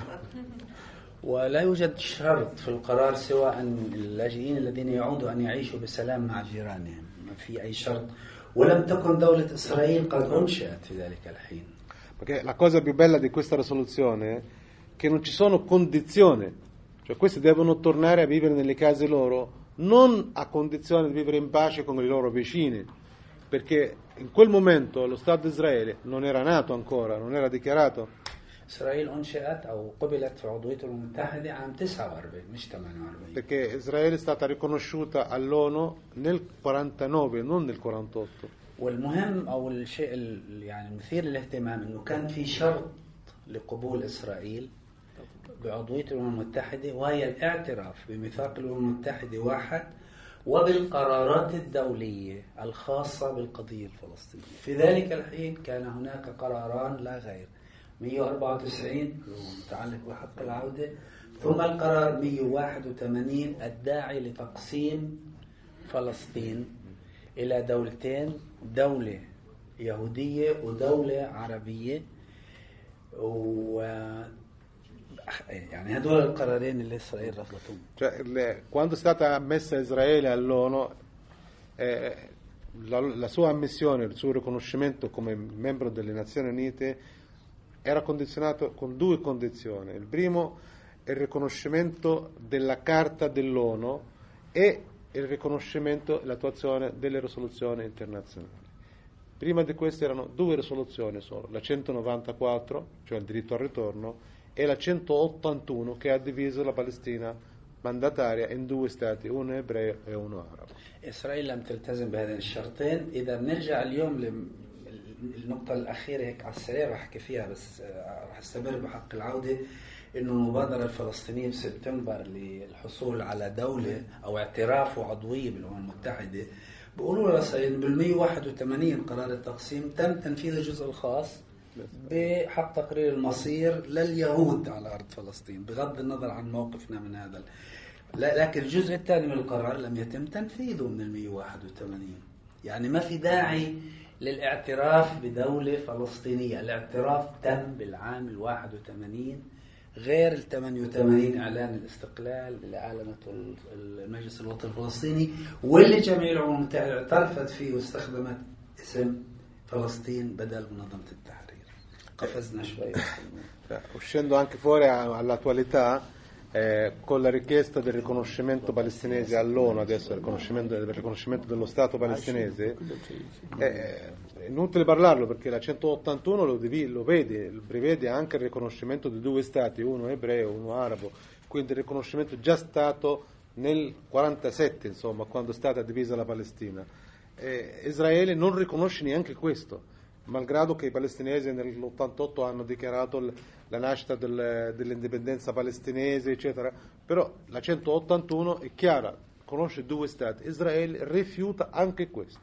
ولا يوجد شرط في القرار سوى أن اللاجئين الذين يعودوا أن يعيشوا بسلام مع جيرانهم، ما في أي شرط، ولم تكن دولة إسرائيل قد أنشأت في ذلك الحين. Perché la cosa più bella di questa risoluzione è che non ci sono condizioni, cioè questi devono tornare a vivere nelle case loro, non a condizione di vivere in pace con i loro vicini, perché in quel momento lo Stato di Israele non era nato ancora, non era dichiarato. إسرائيل أنشئت أو قبلت في عضوية الأمم المتحدة عام تسعة وأربعين مش ثمانية وأربعين. Perché Israele è stata riconosciuta all'ONU nel quarantanove, non nel quarantotto. والمهم أو الشيء يعني المثير للاهتمام إنه كان في شرط لقبول إسرائيل بعضوية الأمم المتحدة، وهي الاعتراف بميثاق الأمم المتحدة واحد وبالقرارات الدولية الخاصة بالقضية الفلسطينية. في ذلك الحين كان هناك قراران لا غير، مئة وأربعة وتسعين متعلق بحق العودة، ثم القرار مئة وواحد وثمانين الداعي لتقسيم فلسطين إلى دولتين، دولة يهودية ودولة عربية. و يعني هدول القرارين اللي إسرائيل رفضتهم. Cioè, le, quando è stata ammessa Israele all'ONU, eh, la, la sua ammissione, il suo riconoscimento come membro delle Nazioni Unite era condizionato con due condizioni. Il primo è il riconoscimento della Carta dell'ONU e il riconoscimento e l'attuazione delle risoluzioni internazionali. Prima di queste erano due risoluzioni solo, la centonovantaquattro, cioè il diritto al ritorno, e la centottantuno che ha diviso la Palestina mandataria in due stati, uno ebreo e uno arabo. إسرائيل لم تلتزم بهذين الشرطين. إذا بنرجع اليوم للنقطة الأخيرة هيك على السريع رح أحكي فيها، بس رح استمر بحق العودة، إنه المبادرة الفلسطينية بسبتمبر للحصول على دولة أو اعتراف وعضوية بالأمم المتحدة، بيقولوا لسه بالمئة وواحد وثمانين قرار التقسيم تم تنفيذ الجزء الخاص بحق تقرير المصير لليهود على أرض فلسطين بغض النظر عن موقفنا من هذا. لكن الجزء الثاني من القرار لم يتم تنفيذه من المئة وواحد وثمانين. يعني ما في داعي للاعتراف بدولة فلسطينية، الاعتراف تم بالعام الواحد وثمانين، غير الثمانية وثمانين إعلان الاستقلال اللي أعلنته المجلس الوطني الفلسطيني، واللي جمعية الأمم المتحدة اعترفت فيه واستخدمت اسم فلسطين بدل منظمة التحرير. قفزنا شوي. Uscendo anche fuori all'attualità, eh, con la richiesta del riconoscimento palestinese all'ONU, adesso il riconoscimento, il riconoscimento dello Stato palestinese, eh, è inutile parlarlo perché la centottantuno lo, div- lo vede, prevede anche il riconoscimento di due stati, uno ebreo, uno arabo, quindi il riconoscimento già stato nel quarantasette, insomma, quando è stata divisa la Palestina. Eh, Israele non riconosce neanche questo, malgrado che i palestinesi nell'ottantotto hanno dichiarato l- la nascita del, dell'indipendenza palestinese, eccetera, però la centottantuno è chiara, conosce due stati. Israele rifiuta anche questo.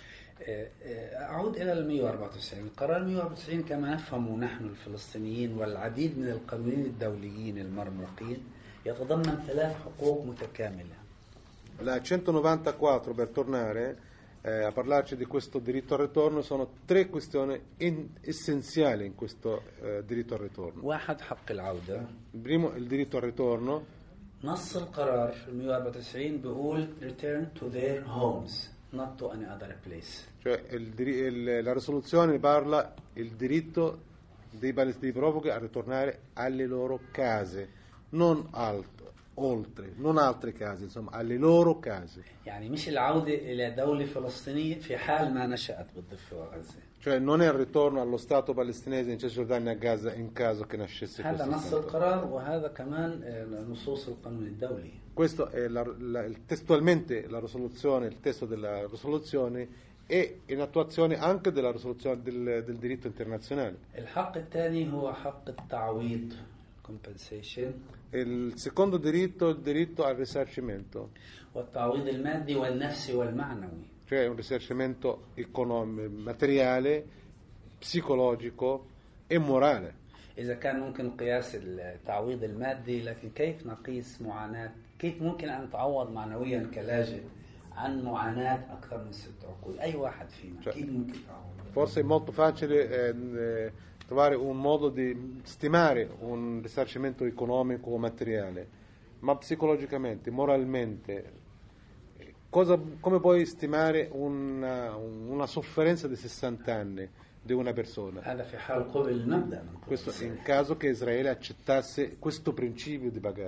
أعود إلى المئة وأربعة وتسعين. القرار مئة وأربعة وتسعين كما نفهمه نحن الفلسطينيين والعديد من القانونيين الدوليين المرموقين يتضمن ثلاث حقوق متكاملة. La centonovantaquattro, per tornare eh, a parlarci di questo diritto al ritorno, sono tre questioni in, essenziali in questo eh, diritto al ritorno. واحد حق العودة. Il primo, il diritto al ritorno. نص القرار في مئة وأربعة وتسعين بيقول return to their homes, not to any other place. Cioè il, il, la risoluzione parla il diritto dei palestinesi profughi a ritornare alle loro case, non altro, oltre, non altre case, insomma, alle loro case. يعني مش العودة إلى دولة فلسطينية في حال ما نشأت بالضفة وغزة. Cioè non è il ritorno allo Stato palestinese in Cisgiordania e a Gaza in caso che nascesse questo هذا نص Stato. القرار وهذا كمان نصوص القانون الدولي. Questo è la, la, il, testualmente la risoluzione, il testo della risoluzione e in attuazione anche della risoluzione del, del diritto internazionale. الحق الثاني هو حق التعويض, compensation. Il secondo diritto è il diritto al risarcimento. والتعويض المادي والنفسي والمعنوي. Cioè un risarcimento economico, materiale, psicologico e morale. إذا كان ممكن قياس التعويض المادي، لكن كيف نقيس معاناة؟ كيف ممكن أن نتعوض معنويا كلاجئ عن معاناة أكثر من ست عقود؟ أي واحد فينا cioè, كيف ممكن تعوض؟ Forse è molto facile eh, trovare un modo di stimare un risarcimento economico o materiale, ma psicologicamente, moralmente, cosa, come puoi stimare una, una sofferenza di sessanta anni di una persona? هذا في حال قبل المبدأ. Questo in caso che Israele accettasse questo principio di pagare.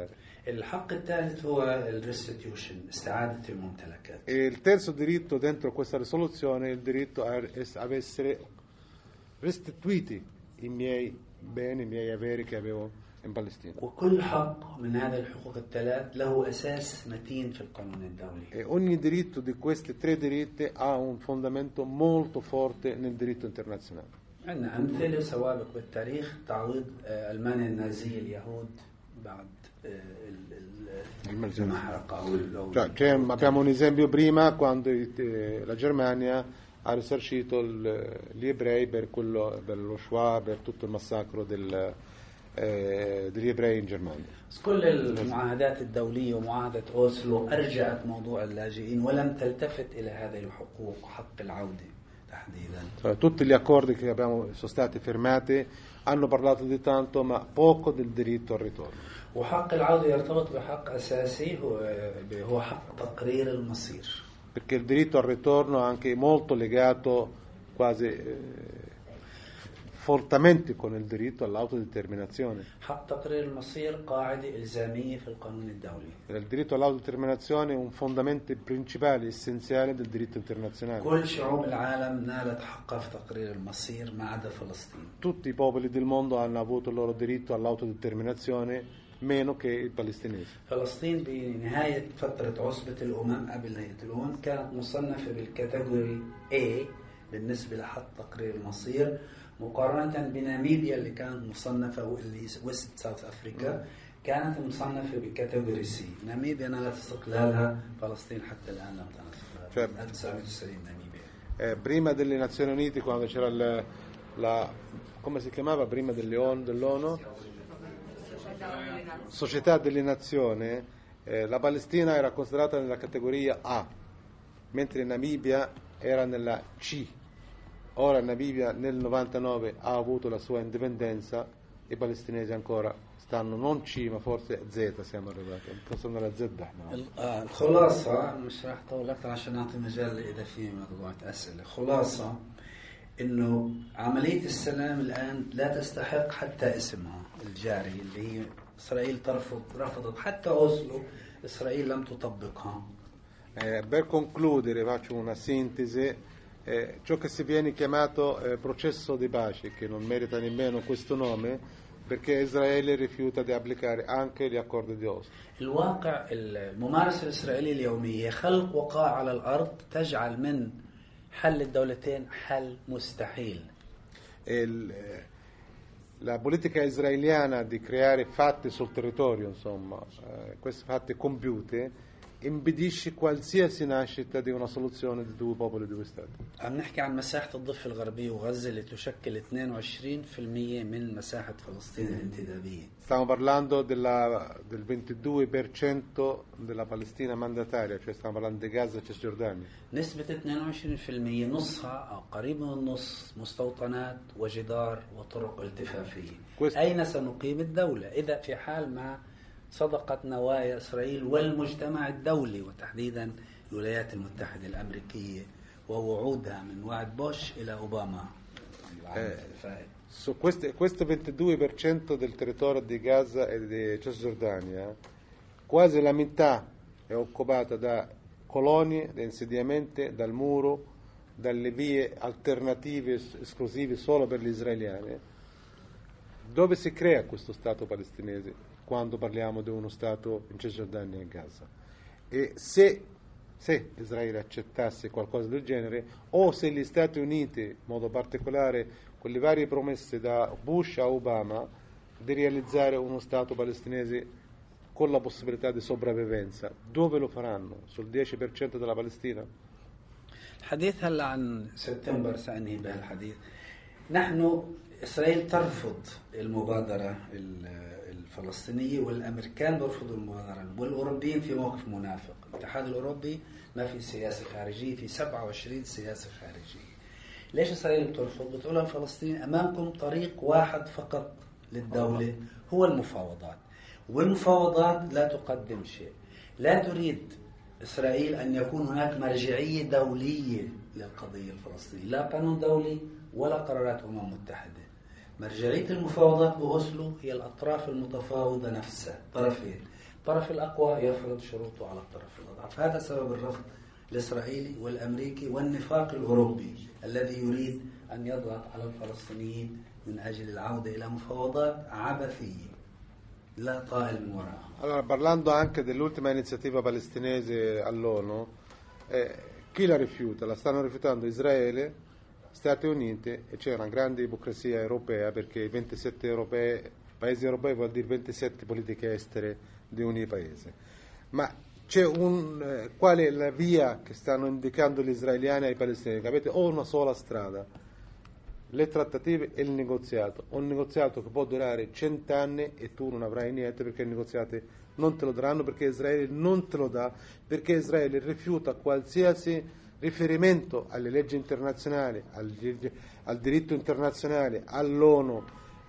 الحق الثالث هو الريستيتيوشن، استعادة الممتلكات. E il terzo diritto dentro questa risoluzione è il diritto a es- a essere restituiti i miei beni, i miei averi che avevo in Palestina. وكل حق من هذه الحقوق الثلاث له أساس متين في القانون الدولي. E ogni diritto di questi tre diritti ha un fondamento molto forte nel diritto internazionale. عندنا أمثلة سوابق بالتاريخ، تعويض آه، ألمانيا النازية اليهود بعد آه، ال- ال- المحرقة أو ال- أو Cioè, c'è- abbiamo un esempio prima quando eh, la Germania ha risarcito il- gli ebrei per, quello, per lo Shoah, per tutto il massacro del, eh, degli ebrei in Germania. كل المعاهدات الدولية ومعاهدة أوسلو أرجعت موضوع اللاجئين ولم تلتفت إلى هذه الحقوق وحق العودة تحديدا. Cioè, tutti gli accordi che abbiamo, sono stati firmati hanno parlato di tanto ma poco del diritto al ritorno. وحق العودة يرتبط بحق أساسي هو هو حق تقرير المصير. Perché il diritto al ritorno è anche molto legato quasi eh, fortemente con il diritto all'autodeterminazione. حق تقرير المصير قاعدة إلزامية في القانون الدولي. Il diritto all'autodeterminazione è un fondamento principale, essenziale del diritto internazionale. كل شعوب العالم نالت حقها في تقرير المصير ما عدا فلسطين. Tutti i popoli del mondo hanno avuto il loro diritto all'autodeterminazione, meno che i palestinesi. فلسطين بنهاية فترة عصبة الأمم قبل هيئة الأمم كانت مصنفة بالكاتيجوري A بالنسبة لحق تقرير المصير، مقارنة بناميبيا اللي كانت مصنفة واللي ويست ساوث أفريقيا كانت مصنفة بكاتيجوري سي. ناميبيا نالت استقلالها، فلسطين حتى الآن لم تنال استقلالها. ألف وتسعمائة وتسعين ناميبيا. Eh, prima delle Nazioni Unite, quando c'era il, la come si chiamava prima dell'ONU, dell'ONU? Società delle Nazioni, eh, la Palestina era considerata nella categoria A, mentre Namibia era nella C. Ora Namibia nel novantanove ha avuto la sua indipendenza, i palestinesi ancora stanno non C ma forse Z, siamo arrivati un po' sono nella Z. No? الخلاصة مش راح أطول أكثر عشان نعطي مجال إذا في مجموعة أسئلة. خلاصة إنه عملية السلام الآن لا تستحق حتى اسمها الجاري اللي هي إسرائيل ترفض رفضت حتى أوسلو، إسرائيل لم تطبقها. Eh, per concludere faccio una sintesi, eh, ciò che si viene chiamato eh, processo di pace, che non merita nemmeno questo nome, perché Israele rifiuta di applicare anche gli accordi di Oslo. الواقع الممارسة الإسرائيلية اليومية خلق وقائع على الأرض تجعل من حل الدولتين حل مستحيل. Il, eh, la politica israeliana di creare fatti sul territorio, insomma, eh, questi fatti compiuti, impedisce qualsiasi nascita di una soluzione di due popoli e due stati. عم نحكي عن مساحة الضفة الغربية وغزة اللي تشكل اثنين وعشرين بالمئة من مساحة فلسطين الانتدابية. Stiamo parlando della, del ventidue per cento della Palestina mandataria, cioè stiamo parlando di Gaza e Cisgiordania. نسبة اثنين وعشرين بالمئة نصها أو قريب من النص مستوطنات وجدار وطرق التفافية. كويس. أين سنقيم الدولة إذا في حال ما صدقت نوايا إسرائيل والمجتمع الدولي وتحديدا الولايات المتحدة الأمريكية ووعودها من وعد بوش إلى أوباما الفائت. Su queste, questo ventidue per cento del territorio di Gaza e di Cisgiordania, quasi la metà è occupata da colonie, da insediamenti, dal muro, dalle vie alternative esclusive solo per gli israeliani. Dove si crea questo Stato palestinese quando parliamo di uno Stato in Cisgiordania e Gaza? E se, se Israele accettasse qualcosa del genere, o se gli Stati Uniti, in modo particolare quelle varie promesse da Bush a Obama di realizzare uno Stato palestinese con la possibilità di sopravvivenza, dove lo faranno? Sul dieci per cento della Palestina? الحديث هلا عن سبتمبر سأنهي بهالحديث. نحن إسرائيل ترفض المبادرة الفلسطينية والأمريكان بيرفضوا المبادرة والأوروبيين في موقف منافق. الاتحاد الأوروبي ما في سياسة خارجية، في سبعة وعشرين سياسة خارجية. ليش إسرائيل بترفض؟ بتقولها الفلسطينيين أمامكم طريق واحد فقط للدولة هو المفاوضات، والمفاوضات لا تقدم شيء. لا تريد إسرائيل أن يكون هناك مرجعية دولية للقضية الفلسطينية، لا قانون دولي ولا قرارات أمم متحدة. مرجعية المفاوضات بأوسلو هي الأطراف المتفاوضة نفسها، طرفين. الطرف الأقوى يفرض شروطه على الطرف الأضعف. هذا سبب الرفض الإسرائيلي والأمريكي والنفاق الأوروبي الذي يريد أن يضغط على الفلسطينيين من أجل العودة إلى مفاوضات عبثية لا طائل من وراءها. Allora, parlando anche dell'ultima iniziativa palestinese all'ONU, eh, chi la rifiuta? La stanno rifiutando Israele, Stati Uniti, e c'è una grande ipocrisia europea, perché i ventisette europei, paesi europei vuol dire ventisette politiche estere di ogni paese. Ma c'è un, eh, qual è la via che stanno indicando gli israeliani ai palestinesi? Capite? O una sola strada, le trattative e il negoziato. Un negoziato che può durare cent'anni e tu non avrai niente, perché i negoziati non te lo daranno, perché Israele non te lo dà, perché Israele rifiuta qualsiasi riferimento alle leggi internazionali, al, al diritto internazionale, all'ONU.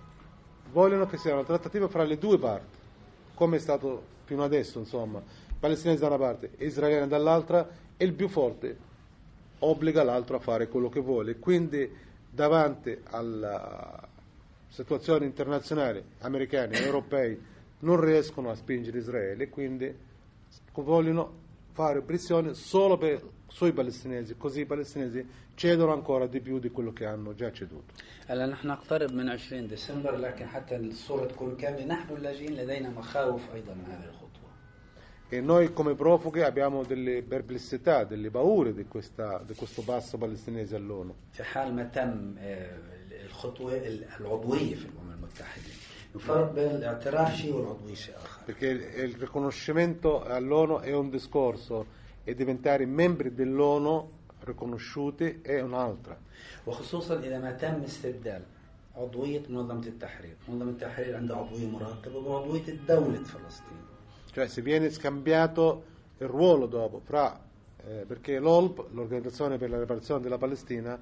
Vogliono che sia una trattativa fra le due parti, come è stato fino adesso, insomma, palestinesi da una parte e israeliani dall'altra, e il più forte obbliga l'altro a fare quello che vuole. Quindi davanti alla situazione internazionale, americani e europei non riescono a spingere Israele, quindi vogliono fare pressione solo per, sui palestinesi, così i palestinesi cedono ancora di più di quello che hanno già ceduto. هلا نحن نقترب من عشرين ديسمبر، لكن حتى الصورة تكون كاملة نحن اللاجئين لدينا مخاوف أيضا من هذه الخطوة. E noi come profughi abbiamo delle perplessità, delle paure di, questa, di questo passo palestinese all'ONU. في حال ما تم الخطوة العضوية في الأمم المتحدة، الفرق بين الاعتراف شيء والعضوية شيء آخر. Perché il riconoscimento all'ONU è un discorso e diventare membri dell'ONU riconosciuti è un'altra. وخصوصا إذا ما تم استبدال عضوية منظمة التحرير، منظمة التحرير عندها عضوية مركبة بعضوية الدولة فلسطين. Cioè se viene scambiato il ruolo dopo fra eh, perché l'O L P, l'Organizzazione per la Liberazione della Palestina,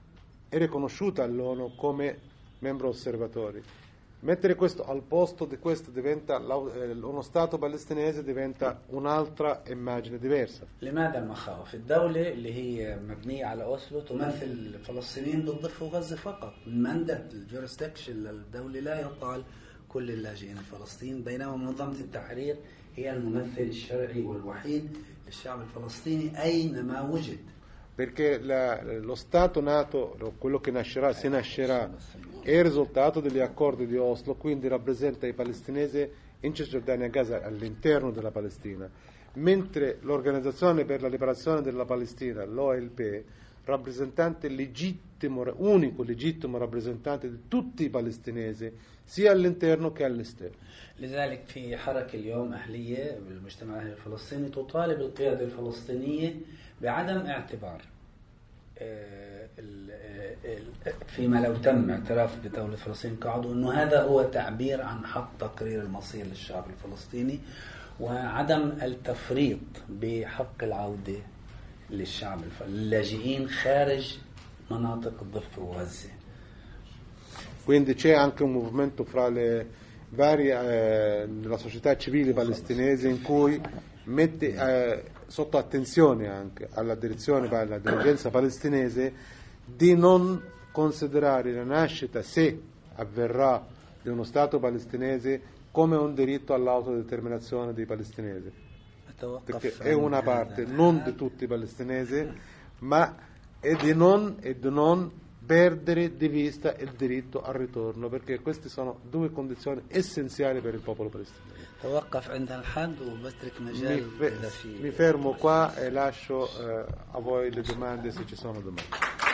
è riconosciuta all'ONU come membro osservatori. Mettere questo al posto di questo diventa eh, uno Stato palestinese diventa un'altra immagine diversa. لماذا المخاوف؟ الدولة اللي هي مبنية على أوسلو تمثل الفلسطينيين بالضفة وغزة فقط. المندت الجورستكشن للدولة لا يطال كل اللاجئين الفلسطينيين، بينما منظمة التحرير هي الممثل الشرعي والوحيد للشعب الفلسطيني أينما وجد. Perché la, lo Stato nato, quello che nascerà, se nascerà, è il risultato degli accordi di Oslo, quindi rappresenta i palestinesi in Cisgiordania e Gaza all'interno della Palestina, mentre l'Organizzazione per la Liberazione della Palestina, l'O L P, rappresentante legittimo, unico legittimo rappresentante di tutti i palestinesi, sia all'interno che all'esterno. لذلك في حركة اليوم أهلية بالمجتمع الأهلي الفلسطيني تطالب القيادة الفلسطينية بعدم اعتبار فيما لو تم اعتراف بدولة فلسطين كعضو أنه هذا هو تعبير عن حق تقرير المصير للشعب الفلسطيني، وعدم التفريط بحق العودة للشعب اللاجئين خارج مناطق الضفة وغزة. Quindi c'è anche un movimento fra le varie eh, la società civile palestinese in cui mette eh, sotto attenzione anche alla direzione, alla dirigenza palestinese, di non considerare la nascita, se avverrà, di uno Stato palestinese come un diritto all'autodeterminazione dei palestinesi, perché è una parte non di tutti i palestinesi, ma è di non, è di non perdere di vista il diritto al ritorno, perché queste sono due condizioni essenziali per il popolo palestinese. Mi, fe- mi fermo qua e lascio eh, a voi le domande, se ci sono domande.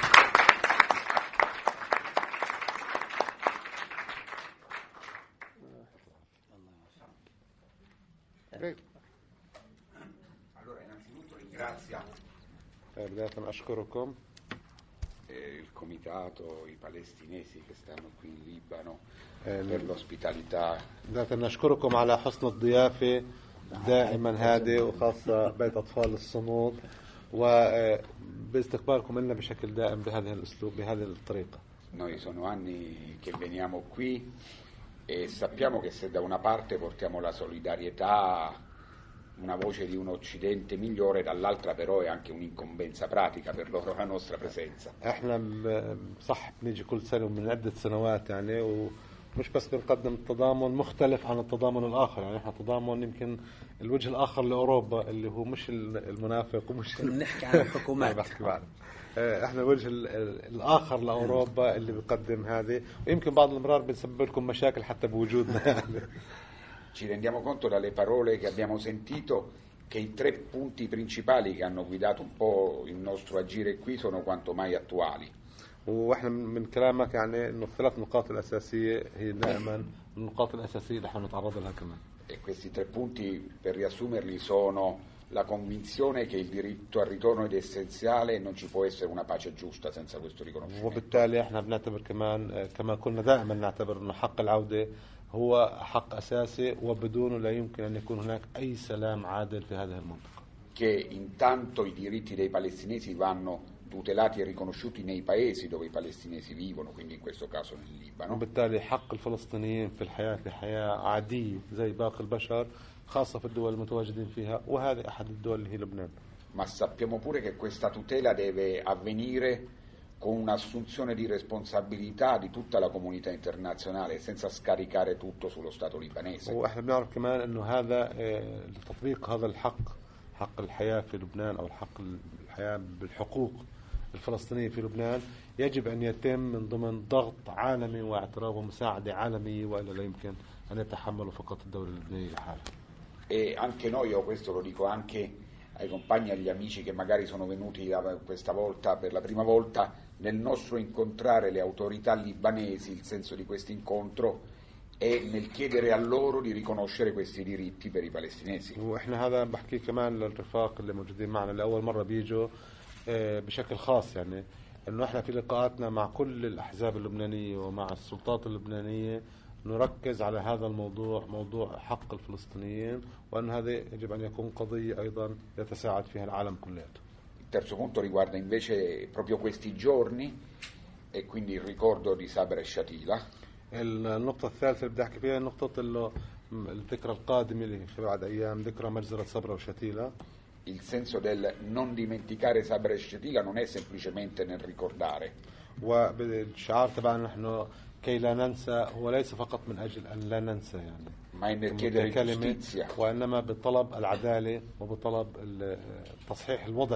Prego. Allora, innanzitutto ringrazia eh, أشكركم il comitato, i palestinesi che stanno qui in Libano eh, per l'ospitalità. نشكركم على حسن الضيافة دائما هادئ، وخاصة بيت أطفال الصمود، وباستقبالكم لنا بشكل دائم بهذا الأسلوب بهذه الطريقة. Noi sono anni che veniamo qui e sappiamo che se da una parte portiamo la solidarietà, una voce di un Occidente migliore, dall'altra però è anche un'incombenza pratica per loro la nostra presenza. احنا صح بنيجي كل سنة ومن عدة سنوات يعني مش بس بنقدم تضامن مختلف عن التضامن الآخر، يعني احنا تضامن يمكن الوجه الآخر لأوروبا اللي هو مش المنافق ومش بنحكي عن الحكومات. بحكي بعد احنا الوجه الآخر لأوروبا اللي بيقدم هذه، ويمكن بعض المرات بنسبب لكم مشاكل حتى بوجودنا يعني. Ci rendiamo conto dalle parole che abbiamo sentito che i tre punti principali che hanno guidato un po' il nostro agire qui sono quanto mai attuali. واحنا من كلامك يعني انه الثلاث نقاط الاساسيه هي دائما النقاط الاساسيه اللي حنتعرض لها كمان. E questi tre punti, per riassumerli, sono la convinzione che il diritto al ritorno è essenziale e non ci può essere una pace giusta senza questo riconoscimento. وبالتالي احنا بنعتبر كمان كما كنا دائما نعتبر انه حق العوده هو حق اساسي وبدونه لا يمكن ان يكون هناك اي سلام عادل في هذه المنطقه. Che intanto i diritti dei palestinesi vanno tutelati e riconosciuti nei paesi dove i palestinesi vivono, quindi in questo caso nel Libano. وبالتالي حق الفلسطينيين في الحياة بحياة عادية زي باقي البشر خاصة في الدول المتواجدين فيها، وهذه أحد الدول اللي هي لبنان. Ma sappiamo pure che questa tutela deve avvenire con un'assunzione di responsabilità di tutta la comunità internazionale senza scaricare tutto sullo Stato libanese. وإحنا بنعرف كمان إنه هذا لتطبيق هذا الحق حق الحياة في لبنان أو الحق الحياة بالحقوق الفلسطينية في لبنان يجب أن يتم من ضمن ضغط عالمي واعتراف ومساعدة عالمية، وإلا لا يمكن أن يتحملوا فقط الدولة اللبنانية لحالها. E anche noi, io questo lo dico anche ai compagni e agli amici che magari sono venuti questa volta per la prima volta, nel nostro incontrare le autorità libanesi, il senso di questo incontro è nel chiedere a loro di riconoscere questi diritti per i palestinesi. وإحنا هذا بحكي كمان للرفاق اللي موجودين معنا لأول مرة بيجوا بشكل خاص، يعني انه احنا في لقاءاتنا مع كل الاحزاب اللبنانيه ومع السلطات اللبنانيه نركز على هذا الموضوع، موضوع حق الفلسطينيين، وان هذا يجب ان يكون قضيه ايضا يتساعد فيها العالم كله. Il terzo punto riguarda invece proprio questi giorni e quindi il ricordo di Sabra e Shatila. النقطه الثالثه اللي بدي احكي فيها نقطه الذكرى القادمه اللي في بعد ايام ذكرى مجزره صبرا وشتيلا. Il senso del non dimenticare Sabra e Shatila non è semplicemente nel ricordare. والشعار تبعنا نحن كي لا ننسى هو ليس فقط من أجل أن لا ننسى يعني، ma è nel chiedere giustizia. وإنما بطلب العدالة وبطلب تصحيح الوضع.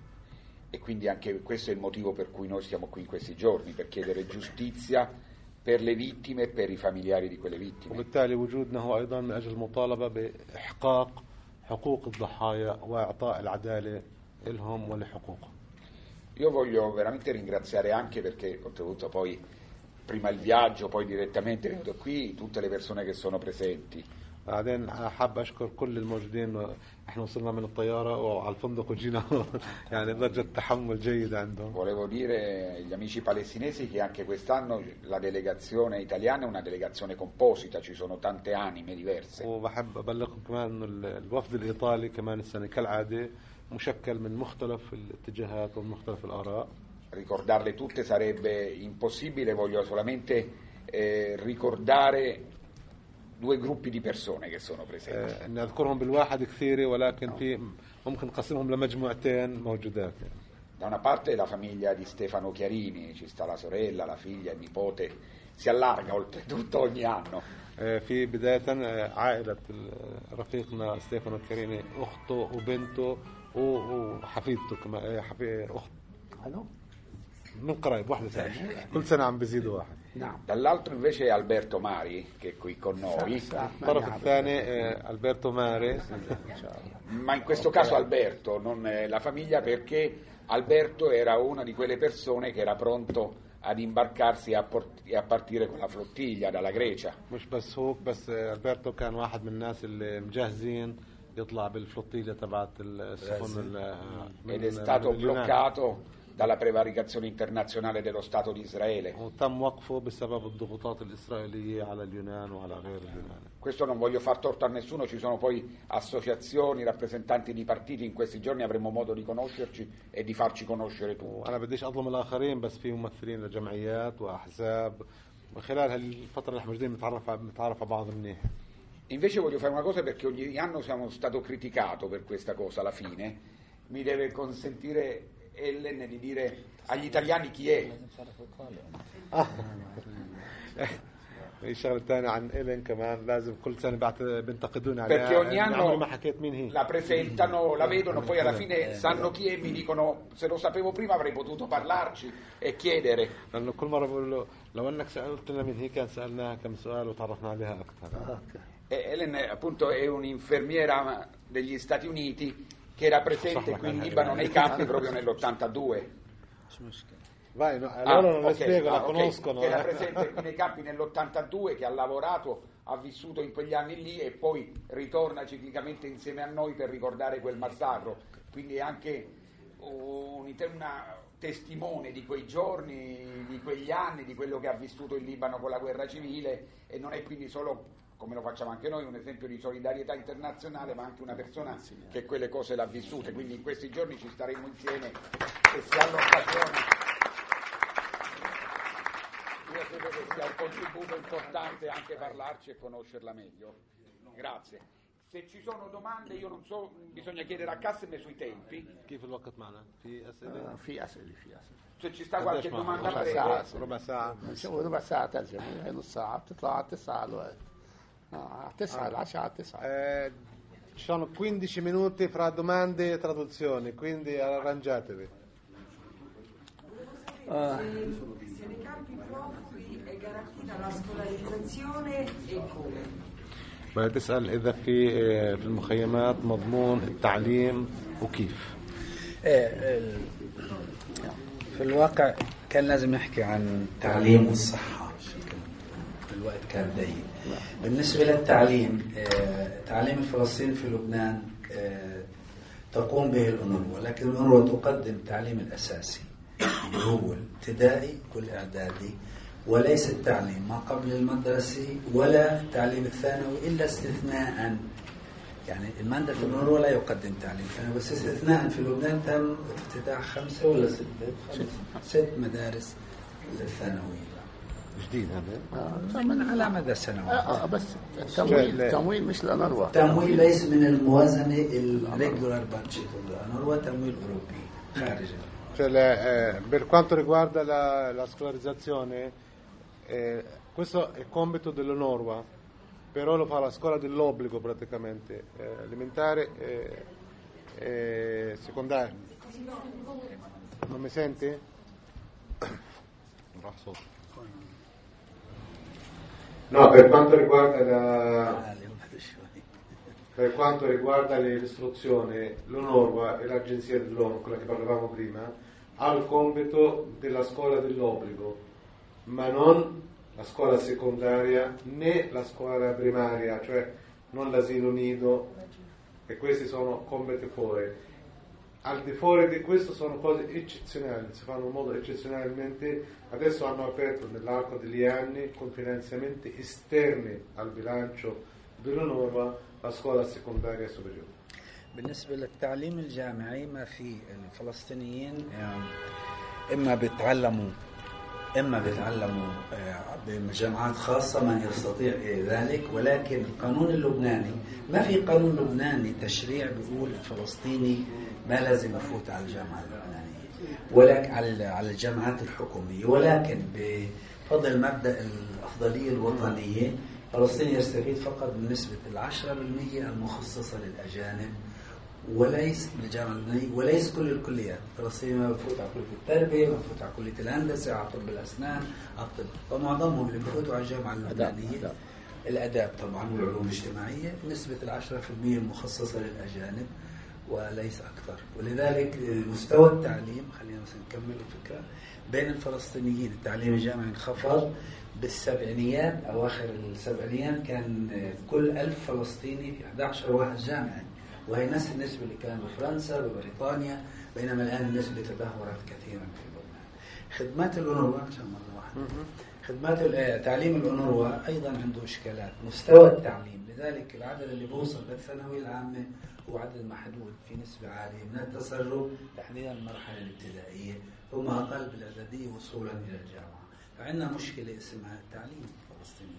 E quindi anche questo è il motivo per cui noi siamo qui in questi giorni, per chiedere giustizia per le vittime e per i familiari di quelle vittime. وبالتالي وجودنا هو أيضا من أجل المطالبة بإحقاق حقوق الضحايا وإعطاء العدالة لهم ولحقوقهم. Io voglio veramente ringraziare anche perché oltretutto poi prima il viaggio poi direttamente venuto qui tutte le persone che sono presenti. بعدين حاب أشكر كل الموجودين، احنا وصلنا من الطيارة وعلى الفندق وجينا يعني درجة تحمل جيدة عندهم. Volevo dire agli amici palestinesi che anche quest'anno la delegazione italiana è una delegazione composita, ci sono tante anime diverse. وبحب أبلغكم كمان إنه الوفد الإيطالي كمان السنة كالعادة مشكل من مختلف الاتجاهات ومختلف الآراء. Ricordarle tutte sarebbe impossibile, voglio solamente eh, ricordare due gruppi di persone che sono presenti. إن أذكرهم بالواحد كثيرة ولكن في ممكن نقسمهم لمجموعتين موجودات. Da una parte la famiglia di Stefano Chiarini, ci sta la sorella, la figlia, il nipote, si allarga oltretutto ogni anno. في بداية عائلة رفيقنا ستيفانو كيريني، أخته وبنته وحفيدته كمان حفيد أخت من قريب واحدة ثانية كل سنة عم بيزيدوا واحد. No. Dall'altro invece è Alberto Mari che è qui con noi. الطرف الثاني ألبرتو ماري. Ma in questo caso Alberto, non la famiglia, perché Alberto era una di quelle persone che era pronto ad imbarcarsi e a, port- e a partire con la flottiglia dalla Grecia. مش بس هو بس ألبرتو كان واحد من الناس اللي مجهزين يطلع بالفلوتيلة تبعت السفن ed è stato bloccato dalla prevaricazione internazionale dello Stato di Israele. وتم وقفه بسبب الضغوطات الإسرائيلية على اليونان وعلى غير اليونان. Questo non voglio far torto a nessuno, ci sono poi associazioni, rappresentanti di partiti, in questi giorni avremo modo di conoscerci e di farci conoscere tutti. أنا بديش أظلم الآخرين بس في ممثلين لجمعيات وأحزاب وخلال هالفترة اللي احنا موجودين بنتعرف بنتعرف على بعض منيح. Invece voglio fare una cosa, perché ogni anno siamo stato criticato per questa cosa, alla fine mi deve consentire Ellen di dire agli italiani chi è. في شغله ثانيه عن إيلين كمان لازم كل سنه بعت بنتقدوني عليها perché ogni anno ما حكيت مين هي la presentano, la vedono, poi alla fine sanno chi è e mi dicono se lo sapevo prima avrei potuto parlarci e chiedere. لانه كل مره بقول له لو انك سالتنا مين هي كان سالناها كم سؤال وتعرفنا عليها اكثر. Helen appunto è un'infermiera degli Stati Uniti che era presente qui in Libano nei campi proprio nell'ottantadue. Vai, no, Ah, allora non le ok, spiego, la ah, ok, conoscono. che era eh. presente qui nei campi nell'ottantadue, che ha lavorato, ha vissuto in quegli anni lì e poi ritorna ciclicamente insieme a noi per ricordare quel massacro. Quindi è anche un, una testimone di quei giorni, di quegli anni, di quello che ha vissuto il Libano con la guerra civile, e non è quindi solo, come lo facciamo anche noi, un esempio di solidarietà internazionale, ma anche una persona che quelle cose l'ha vissute. Quindi in questi giorni ci staremo insieme e se ha l'occasione. Io credo che sia un contributo importante anche parlarci e conoscerla meglio. Grazie. Se ci sono domande, io non so, bisogna chiedere a Kassem sui tempi. كيف الوقت معنا؟ في أسئلة؟ في أسئلة في أسئلة Se ci sta qualche domanda ربع breve. ساعة ربع ساعة. شو ربع ساعة ترجمة هي نص ساعة بتطلع على تسعة الوقت آه تسعة العشاء على تسعة. Eh, ci sono quindici minuti fra domande e traduzioni, quindi arrangiatevi. آه. Se nei campi profughi è garantita la scolarizzazione e come? بتسأل إذا في في المخيمات مضمون التعليم وكيف. في الواقع كان لازم نحكي عن التعليم والصحة، الوقت كان ضيق. بالنسبة للتعليم، تعليم الفلسطيني في لبنان تقوم به الأونروا، لكن الأونروا تقدم التعليم الأساسي اللي هو الابتدائي والإعدادي، وليس التعليم ما قبل المدرسي ولا التعليم الثانوي إلا استثناء. يعني المادة في الأونروا لا يقدم تعليم ثانوي، بس استثناء في لبنان تم افتتاح خمسة ولا ستة ست مدارس الثانوية جديد هذا من على مدى السنوات. آه آه بس التمويل التمويل مش الأنروا. تمويل ليس من الموازنة الريجولار بادجت، الأنروا تمويل أوروبي خارج. Cioè, le, eh, per quanto riguarda la, la scolarizzazione, eh, questo è compito dell'ONURWA, però lo fa la scuola dell'obbligo praticamente, eh, elementare e eh, secondario. Non mi senti? No, per quanto riguarda la, per quanto riguarda l'istruzione, l'ONURWA e l'agenzia dell'ONU, quella che parlavamo prima, ha il compito della scuola dell'obbligo, ma non la scuola secondaria né la scuola primaria, cioè non l'asilo nido, e questi sono compiti fuori. Al di fuori di questo sono cose eccezionali, si fanno in modo eccezionalmente. Adesso hanno aperto nell'arco degli anni con finanziamenti esterni al bilancio dell'ONURWA la scuola secondaria superiore. بالنسبة للتعليم الجامعي ما في الفلسطينيين إما بيتعلموا إما بيتعلموا بجامعات خاصة من يستطيع ذلك، ولكن القانون اللبناني ما في قانون لبناني تشريع بيقول الفلسطيني ما لازم يفوت على الجامعة اللبنانية ولكن على على الجامعات الحكومية، ولكن بفضل مبدأ الأفضلية الوطنية الفلسطيني يستفيد فقط بنسبة العشرة بالمية المخصصة للأجانب وليس بالجامعة اللبنانية، وليس كل الكليات. الفلسطيني ما بفوت على كلية التربية، ما بفوت على كلية الهندسة، على طب الأسنان، على الطب، ومعظمهم اللي بفوتوا على الجامعة اللبنانية الآداب طبعا والعلوم الاجتماعية بنسبة العشرة في المية المخصصة للأجانب وليس أكثر. ولذلك مستوى التعليم، خلينا مثلا نكمل الفكرة، بين الفلسطينيين التعليم الجامعي انخفض بالسبعينيات، أواخر السبعينيات كان كل ألف فلسطيني في أحد عشر واحد جامعي، وهي نفس النسبة اللي كانت بفرنسا وبريطانيا، بينما الآن النسبة تدهورت كثيرا في لبنان. خدمات الأونروا عشان مرة واحدة، خدمات تعليم الأونروا أيضا عنده إشكالات مستوى التعليم، لذلك العدد اللي بوصل للثانوية العامة هو عدد محدود في نسبة عالية من التسرب تحديدا المرحلة الابتدائية، ثم أقل بالإعدادية وصولا إلى الجامعة. فعندنا مشكلة اسمها التعليم الفلسطيني.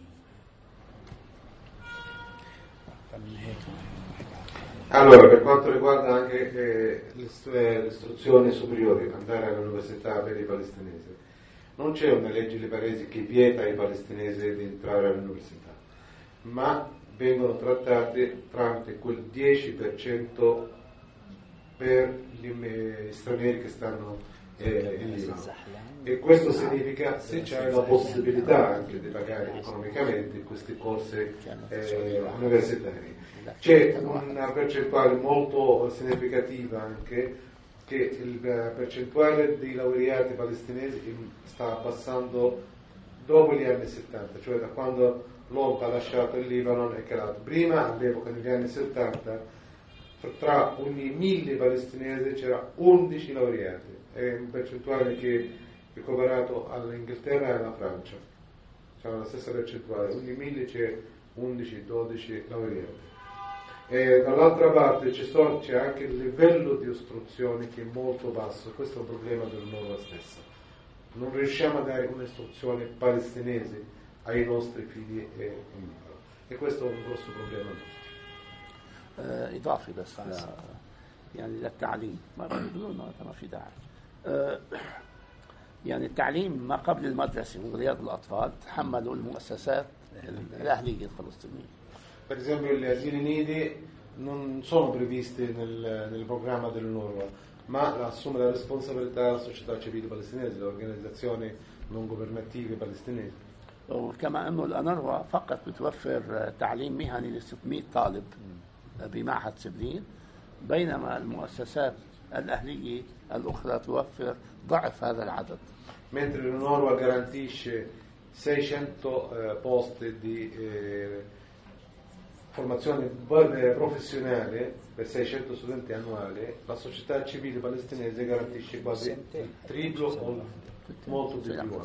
Allora, per quanto riguarda anche eh, l'istruzione superiore, andare all'università per i palestinesi, non c'è una legge libanese che vieta ai palestinesi di entrare all'università, ma vengono trattati tramite quel dieci per cento per gli stranieri che stanno eh, in Libano. E questo significa se c'è la possibilità anche di pagare economicamente questi corsi eh, universitari. C'è una percentuale molto significativa anche che la percentuale di laureati palestinesi sta abbassando dopo gli anni settanta, cioè da quando l'O N P ha lasciato il Libano e calato. Prima, all'epoca negli anni settanta, tra ogni mille palestinesi c'era undici laureati, è un percentuale che è comparato all'Inghilterra e alla Francia, c'è la stessa percentuale, ogni mille c'è undici dodici laureati. E dall'altra parte c'è, sto, c'è anche il livello di istruzione che è molto basso, questo è un problema dell'U N R W A stessa. Non riusciamo a dare un'istruzione palestinese ai nostri figli in Libano e questo è un grosso problema nostro. إضافي بس ل... يعني للتعليم ما بيقولون ما في داعي. يعني التعليم ما قبل المدرسة ورياض الأطفال تحملوا المؤسسات الأهلية الفلسطينية. Per esempio gli asili nidi non sono previsti nel, nel programma dell'U N R W A, ma assume la responsabilità la società civile palestinese, le organizzazioni non governative palestinesi. وكما أنه الأنروا فقط بتوفر تعليم مهني ل ستمائة طالب بمعهد سبلين، بينما المؤسسات الأهلية الأخرى توفر ضعف هذا العدد. Mentre l'U N R W A garantisce seicento eh, posti di eh, formazione professionale per seicento studenti annuali, la società civile palestinese garantisce quasi il triplo o molto di più.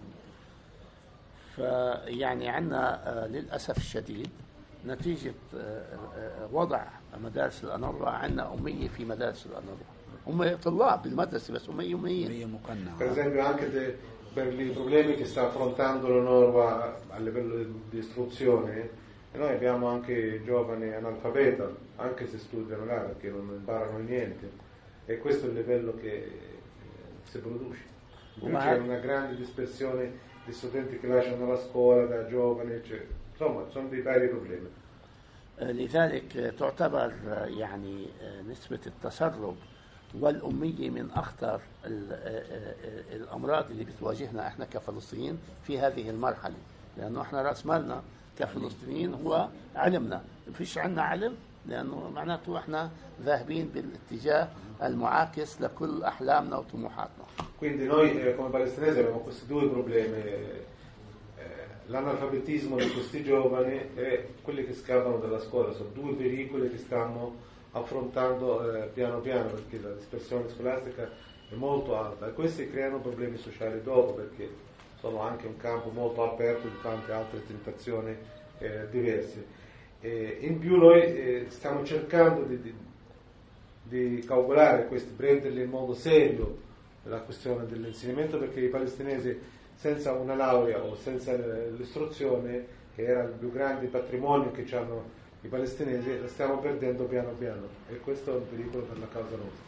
فيعني عندنا للأسف الشديد نتيجة وضع مدارس الأنروا عندنا أمية في مدارس الأنروا، هم طلاب بالمدرسة بس أمية أمية مقنعة. Per esempio anche de, per i problemi che sta affrontando l'U N R W A a livello di istruzione, e noi abbiamo anche giovani analfabeti, anche se studiano là perché non imparano niente, e questo è il livello che si produce. C'è una grande dispersione di studenti che lasciano la scuola da giovani, cioè, insomma sono dei vari problemi. لذلك تعتبر يعني نسبة التسرب والأمية من أخطر الأمراض اللي بتواجهنا احنا كفلسطينيين في هذه المرحلة، لأنه احنا رأس مالنا كفلسطينيين هو علمنا، ما فيش عندنا علم لأنه معناته احنا ذاهبين بالاتجاه المعاكس لكل أحلامنا وطموحاتنا. Quindi noi eh, come palestinesi abbiamo questi due problemi, eh, l'analfabetismo di questi giovani e quelli che scappano dalla scuola, sono due pericoli che stiamo affrontando eh, piano piano perché la dispersione scolastica è molto alta e questi creano problemi sociali dopo perché sono anche un campo molto aperto di tante altre tentazioni eh, diverse. E in più noi eh, stiamo cercando di, di, di calcolare questi, prenderli in modo serio la questione dell'insegnamento perché i palestinesi senza una laurea o senza l'istruzione, che era il più grande patrimonio che hanno i palestinesi, la stiamo perdendo piano piano e questo è un pericolo per la causa nostra.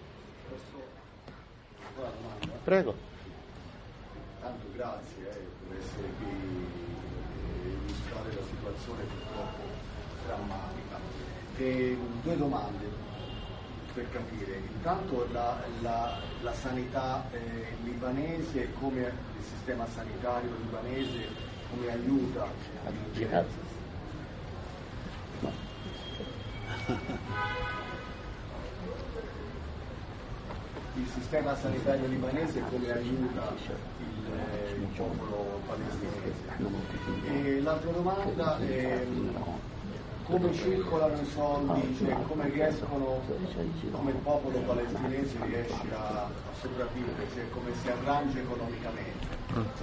Prego. Tanto grazie eh, per essere qui e illustrare la situazione purtroppo drammatica. E due domande per capire. Intanto la, la, la sanità eh, libanese, come il sistema sanitario libanese, come aiuta il sistema sanitario libanese come aiuta il, il popolo palestinese. E l'altra domanda è come circolano i soldi, cioè come riescono, come il popolo palestinese riesce a, a sopravvivere, cioè come si arrangia economicamente.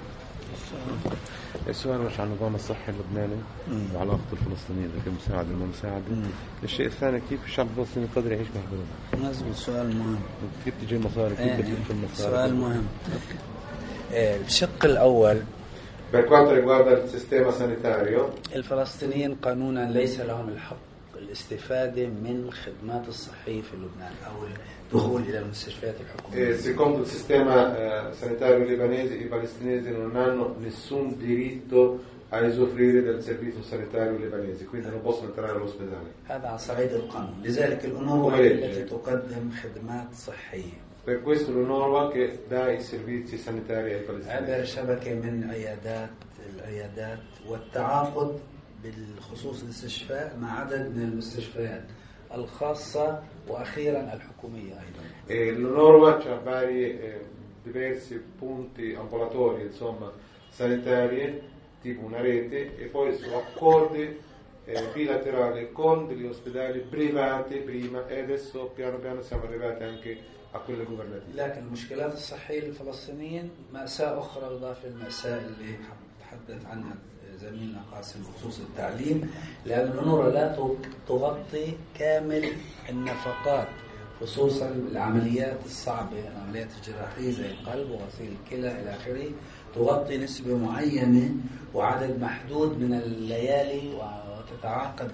السؤال مش عن النظام الصحي اللبناني وعلاقة الفلسطينيين كمساعدة ومساعدة. الشيء الثاني كيف الشعب الفلسطيني يقدر يعيش بهالبلد؟ مظبوط، سؤال مهم. كيف تجي المصاري؟ كيف بتجي المصاري؟ سؤال مهم. الشق الأول Per quanto riguarda il sistema sanitario, الفلسطينيين قانونا ليس لهم الحق الاستفادة من الخدمات الصحية في لبنان أو الدخول إلى المستشفيات الحكومية. E secondo il sistema eh, sanitario libanese, i palestinesi non hanno nessun diritto a usufruire del servizio sanitario libanese, quindi non possono entrare all'ospedale. هذا على صعيد القانون. لذلك الأونروا التي تقدم خدمات صحية. Per questo l'UNRWA che dà i servizi sanitari ai palestinesi. عبر شبكة من عيادات العيادات والتعاقد بالخصوص الاستشفاء مع عدد من المستشفيات الخاصة وأخيرا الحكومية أيضا. E l'UNRWA ha vari eh, diversi punti ambulatori, insomma, sanitari, tipo una rete, e poi su accordi eh, bilaterali con degli ospedali privati prima, e adesso piano piano siamo arrivati anche a quelle governative. لكن المشكلات الصحية للفلسطينيين مأساة أخرى إضافة للمأساة اللي تحدث عنها زميلنا قاسم بخصوص التعليم، لأن الأونروا لا تغطي كامل النفقات خصوصا العمليات الصعبة، العمليات الجراحية زي القلب وغسيل الكلى إلى آخره، تغطي نسبة معينة وعدد محدود من الليالي وتتعاقد.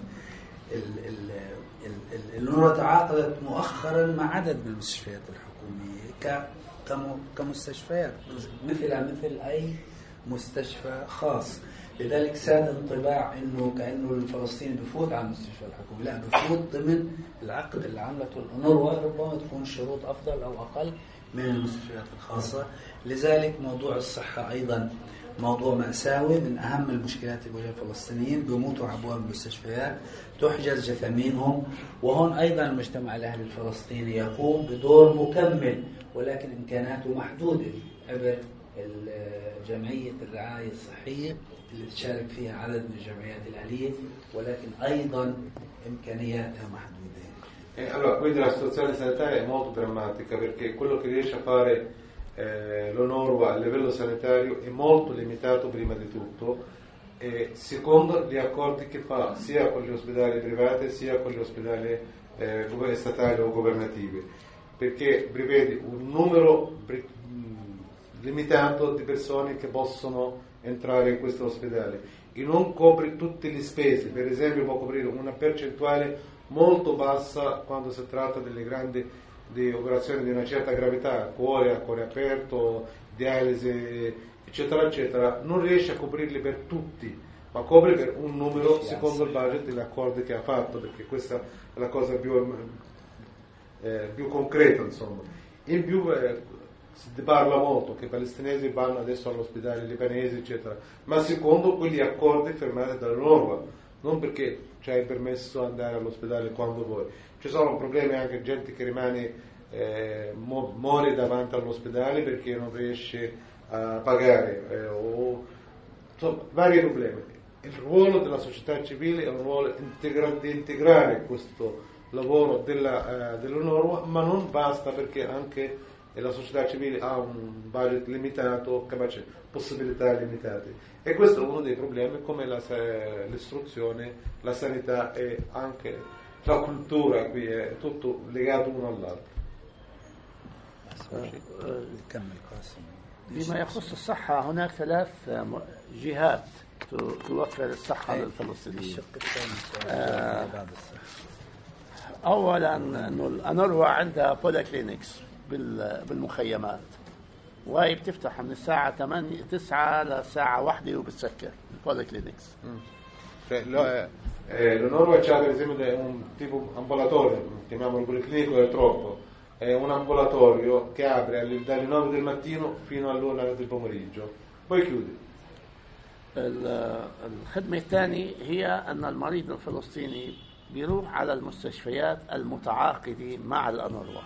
الأونروا تعاقدت مؤخرا مع عدد من المستشفيات الحكومية كمستشفيات مثل مثل أي مستشفى خاص. لذلك ساد انطباع انه كانه الفلسطيني بفوت على المستشفى الحكومي، لا، بفوت ضمن العقد اللي عملته الأونروا، ربما تكون شروط افضل او اقل من المستشفيات الخاصه. لذلك موضوع الصحه ايضا موضوع مأساوي، من اهم المشكلات اللي بواجه الفلسطينيين، بيموتوا على ابواب المستشفيات، تحجز جثامينهم. وهون ايضا المجتمع الاهلي الفلسطيني يقوم بدور مكمل، ولكن امكاناته محدوده عبر جمعيه الرعايه الصحيه اللي تشارك فيها عدد من الجمعيات الأهلية، ولكن أيضا إمكانياتها محدودة. E allora, quindi la situazione sanitaria è molto drammatica, perché quello che riesce a fare eh, l'UNRWA a livello sanitario è molto limitato prima di tutto, e secondo gli accordi che fa sia con gli ospedali privati sia con gli ospedali eh, statali o governativi, perché prevede un numero limitato di persone che possono entrare in questo ospedale e non copre tutte le spese. Per esempio può coprire una percentuale molto bassa quando si tratta delle grandi di operazioni di una certa gravità, cuore, a cuore aperto, dialisi, eccetera eccetera. Non riesce a coprirli per tutti, ma copre per un numero secondo il budget degli accordi che ha fatto, perché questa è la cosa più, eh, più concreta, insomma. In più eh, si parla molto che i palestinesi vanno adesso all'ospedale libanese, eccetera, ma secondo quegli accordi firmati dall'UNRWA, non perché c'è permesso di andare all'ospedale quando vuoi. Ci sono problemi anche, gente che rimane eh, mo- muore davanti all'ospedale perché non riesce a pagare, eh, o insomma vari problemi. Il ruolo della società civile è un ruolo integra- di integrare questo lavoro della, eh, dell'UNRWA, ma non basta, perché anche e la società civile ha un budget limitato, capace, possibilità limitate, e questo è uno dei problemi, come la, l'istruzione, la sanità e anche la cultura, qui è tutto legato uno all'altro. كمل قاسم. فيما يخص الصحة هناك ثلاث جهات توفر الصحة للفلسطينيين. الشق الثاني بعد الصحة. أولا أنه الأونروا عندها بوليكلينكس بالمخيمات، وهي بتفتح من الساعة ثمانية تسعة للساعة واحدة وبتسكر البوليكلينكس. L'UNRWA c'ha per esempio un tipo ambulatorio, chiamiamolo policlinico, è troppo, è un ambulatorio che apre dalle nove del mattino fino all'una del pomeriggio, poi chiude. الخدمة الثانية هي أن المريض الفلسطيني بيروح على المستشفيات المتعاقدة مع الأونروا.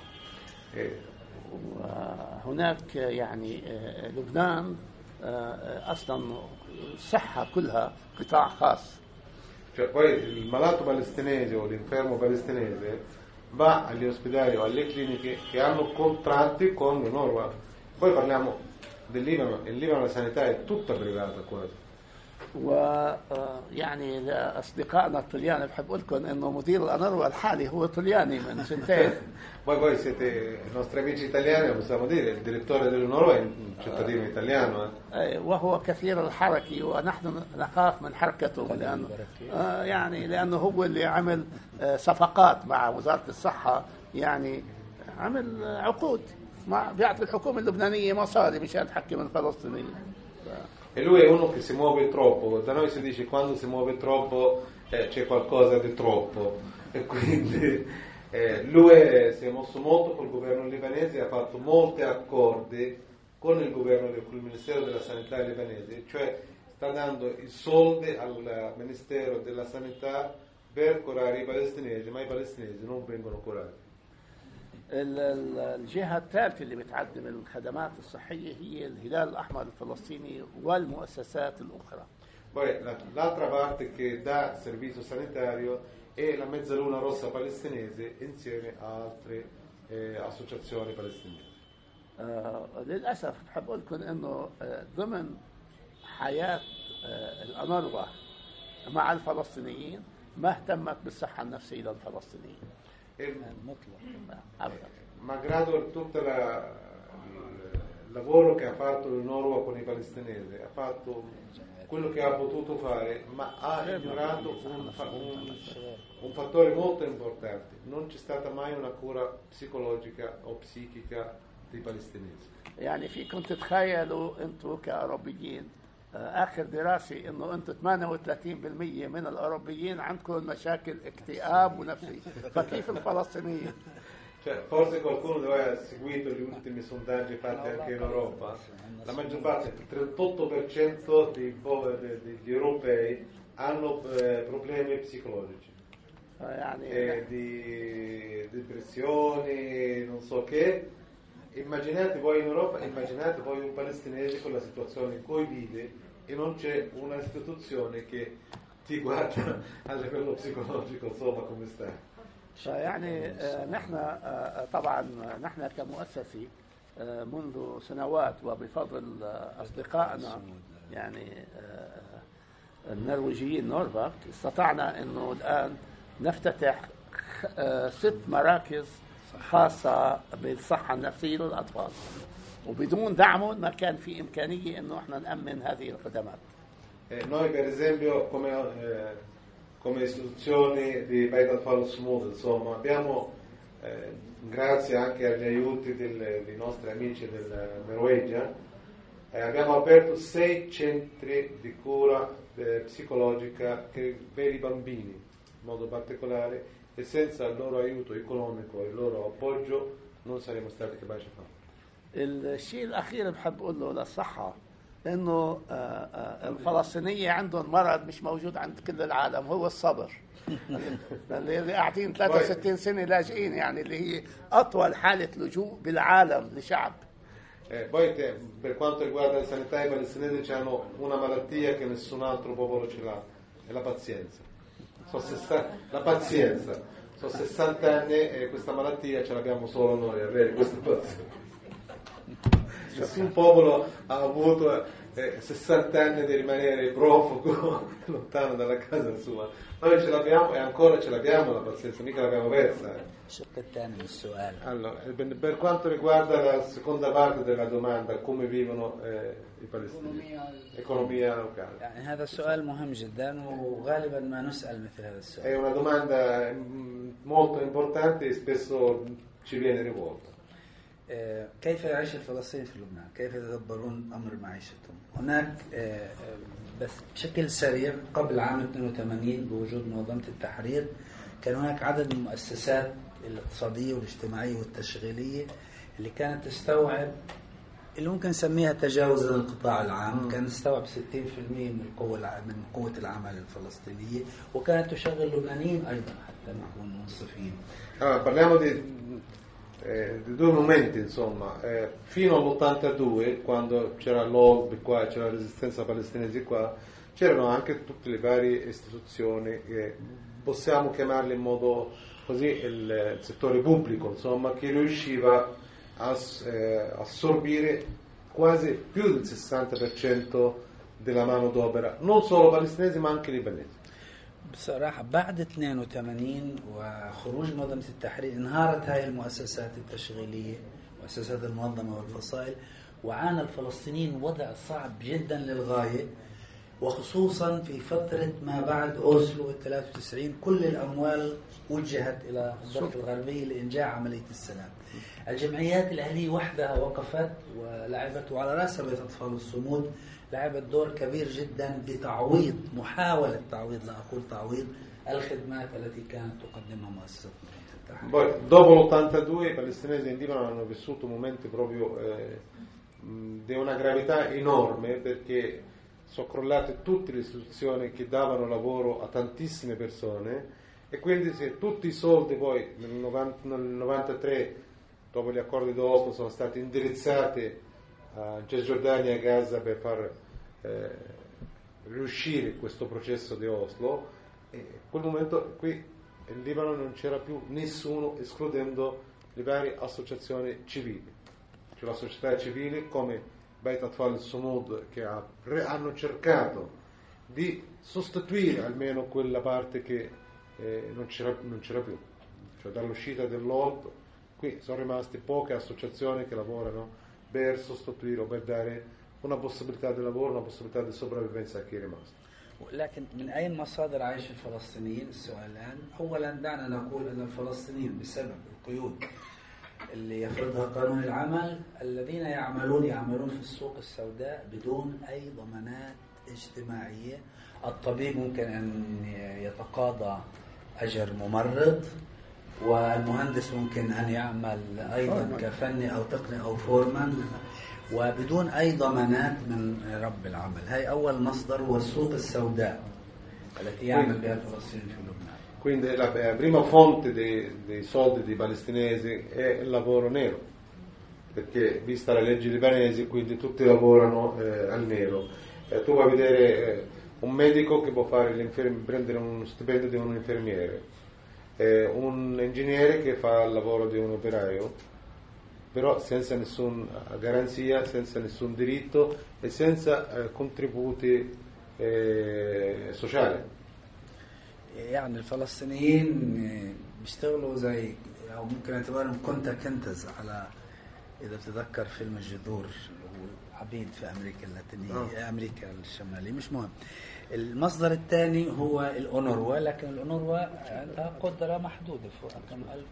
وهناك يعني لبنان أصلا الصحة كلها قطاع خاص. Cioè, poi il malato palestinese o l'infermo palestinese va agli ospedali o alle cliniche che hanno contratti con l'UNRWA. Poi parliamo del Libano, il Libano la sanità è tutta privata quasi. ويعني لأصدقائنا الطليان بحب أقول لكم إنه مدير الأنروا الحالي هو طلياني من سنتين. Poi voi siete i nostri amici italiani, possiamo dire, il direttore dell'Unrwa è un cittadino italiano. Eh. وهو كثير الحركي ونحن نخاف من حركته لأنه آه يعني لأنه هو اللي عمل آه صفقات مع وزارة الصحة، يعني عمل عقود مع بيعطي الحكومة اللبنانية مصاري مشان تحكم الفلسطينيين. E lui è uno che si muove troppo, da noi si dice quando si muove troppo eh, c'è qualcosa di troppo, e quindi eh, lui è, si è mosso molto col governo libanese, ha fatto molti accordi con il governo, con il Ministero della Sanità libanese, cioè sta dando i soldi al Ministero della Sanità per curare i palestinesi, ma i palestinesi non vengono curati. الجهة الثالثة اللي بتقدم الخدمات الصحية هي الهلال الأحمر الفلسطيني والمؤسسات الأخرى. Poi l'altra parte che dà servizio sanitario è la Mezzaluna Rossa palestinese insieme a altre eh, associazioni palestinesi. آه للأسف بحب أقول لكم إنه آه ضمن حياة آه الأنروا مع الفلسطينيين ما اهتمت بالصحة النفسية للفلسطينيين. Malgrado tutto la, il lavoro che ha fatto l'Unrwa con i palestinesi, ha fatto quello che ha potuto fare, ma ha ignorato un, un, un fattore molto importante: non c'è stata mai una cura psicologica o psichica dei palestinesi. يعني فيكم تتخيلوا انتم كأوروبيين آخر دراسة إنه أنتم ثمانية وثلاثين بالمئة من الأوروبيين عندكم مشاكل اكتئاب ونفسي، فكيف الفلسطينيين؟ Cioè, forse qualcuno dove ha seguito gli ultimi sondaggi fatti anche in Europa, la maggior parte, il trentotto per cento dei, degli europei hanno eh, problemi psicologici, eh, di depressioni, non so che. Immaginate voi in Europa, immaginate voi un palestinese con la situazione in cui vive e non c'è una istituzione che ti guarda a livello psicologico, insomma, come stai. يعني نحن طبعا نحن كمؤسسة منذ سنوات وبفضل أصدقائنا يعني النرويجيين نورفاك استطعنا إنه الآن نفتتح ست مراكز خاصة بالصحة النفسية للأطفال، وبدون دعمهم ما كان في إمكانية إنه إحنا نأمن هذه الخدمات. Noi per esempio come, eh, come istituzioni di Beit al Smooth, insomma, abbiamo, eh, grazie anche agli aiuti del, dei nostri amici della Norvegia, eh, abbiamo aperto sei centri di cura eh, psicologica che, per i bambini, in modo particolare, e senza il loro aiuto economico e il loro appoggio non saremmo stati capaci di farlo. الشيء الأخير بحب أقول له للصحة إنه الفلسطينية عندهم مرض مش موجود عند كل العالم، هو الصبر. اللي قاعدين ثلاثة وستين سنة لاجئين، يعني اللي هي أطول حالة لجوء بالعالم لشعب. Eh, poi te, per quanto riguarda la sanità, i palestinesi hanno una malattia che nessun altro popolo ce l'ha, è la pazienza. So sessanta, la pazienza. Sono sessanta anni e questa malattia ce l'abbiamo solo noi, avere questa pazienza. Nessun popolo ha avuto eh, sessanta anni di rimanere profugo lontano dalla casa sua. Noi ce l'abbiamo e ancora ce l'abbiamo la pazienza, mica l'abbiamo persa. Eh. Allora, per quanto riguarda la seconda parte della domanda, come vivono eh, i palestinesi? Economia locale. يعني هذا السؤال مهم جدا وغالبا ما نسأل مثل هذا السؤال. È una domanda molto importante e spesso ci viene rivolta. كيف يعيش الفلسطينيين في لبنان؟ كيف يتدبرون أمر معيشتهم؟ هناك بس بشكل سريع قبل عام اثنين وثمانين بوجود منظمة التحرير كان هناك عدد من المؤسسات الاقتصادية والاجتماعية والتشغيلية اللي كانت تستوعب اللي ممكن نسميها تجاوز القطاع العام، كانت تستوعب ستين بالمئة من القوة من قوة العمل الفلسطينية وكانت تشغل لبنانيين أيضا حتى نكون منصفين. Allora, parliamo di, eh, di due momenti, insomma. Eh, fino all'ottantadue, quando c'era l'O B qua, c'era la resistenza palestinese qua, c'erano anche tutte le varie istituzioni che possiamo chiamarle in modo così il, il settore pubblico, insomma, che riusciva a eh, assorbire quasi più del sessanta per cento della manodopera, non solo palestinesi ma anche libanesi. بصراحة بعد اثنين وثمانين وخروج منظمة التحرير انهارت هاي المؤسسات التشغيلية، مؤسسات المنظمة والفصائل، وعانى الفلسطينيين وضع صعب جدا للغاية، وخصوصا في فترة ما بعد أوسلو ثلاثة وتسعين. كل الأموال وجهت إلى الضفة الغربية لإنجاح عملية السلام. الجمعيات الأهلية وحدها وقفت ولعبت، وعلى رأسها بيت أطفال الصمود لعبت دور كبير جدا بتعويض، محاولة تعويض، لا أقول تعويض، الخدمات التي كانت تقدمها مؤسسة التحرير. Poi, dopo l'ottantadue i palestinesi in Libano hanno vissuto momenti proprio eh, di una gravità enorme, perché sono crollate tutte le istituzioni che davano lavoro a tantissime persone, e quindi se tutti i soldi poi nel, novanta, nel novantatré, dopo gli accordi di Oslo, sono stati indirizzati a Cisgiordania e a Gaza per far eh, riuscire questo processo di Oslo, e in quel momento qui in Libano non c'era più nessuno, escludendo le varie associazioni civili, cioè la società civile come Beit Atfal Sumud, che ha, hanno cercato di sostituire almeno quella parte che eh, non, c'era, non c'era più, cioè dall'uscita dell'O L P qui sono rimaste poche associazioni che lavorano per sostituire o per dare una possibilità di lavoro, una possibilità di sopravvivenza a chi è rimasto. لكن من أين مصادر عيش الفلسطينيين؟ السؤال الآن أولا دعنا نقول أن الفلسطينيين بسبب القيود اللي يفرضها قانون العمل، الذين يعملون يعملون في السوق السوداء بدون أي ضمانات اجتماعية. الطبيب ممكن أن يتقاضى أجر ممرض، والمهندس ممكن أن يعمل أيضا كفني أو تقني أو فورمان، وبدون أي ضمانات من رب العمل. هاي أول مصدر هو السوق السوداء التي يعمل بها الفلسطينيين في لبنان. Quindi la prima fonte dei, dei soldi dei palestinesi è il lavoro nero, perché vista le leggi libanesi quindi tutti lavorano eh, al nero. Eh, tu vai a vedere eh, un medico che può fare prendere uno stipendio di un infermiere, eh, un ingegnere che fa il lavoro di un operaio, però senza nessuna garanzia, senza nessun diritto e senza eh, contributi eh, sociali. يعني الفلسطينيين بيشتغلوا زي أو ممكن اعتبارهم كنت كنتز، على إذا تذكر فيلم الجذور، عبيد في أمريكا اللاتينية، أمريكا الشمالية، مش مهم. المصدر الثاني هو الأونروا، لكن الأونروا عندها قدرة محدودة، فوق كم ألف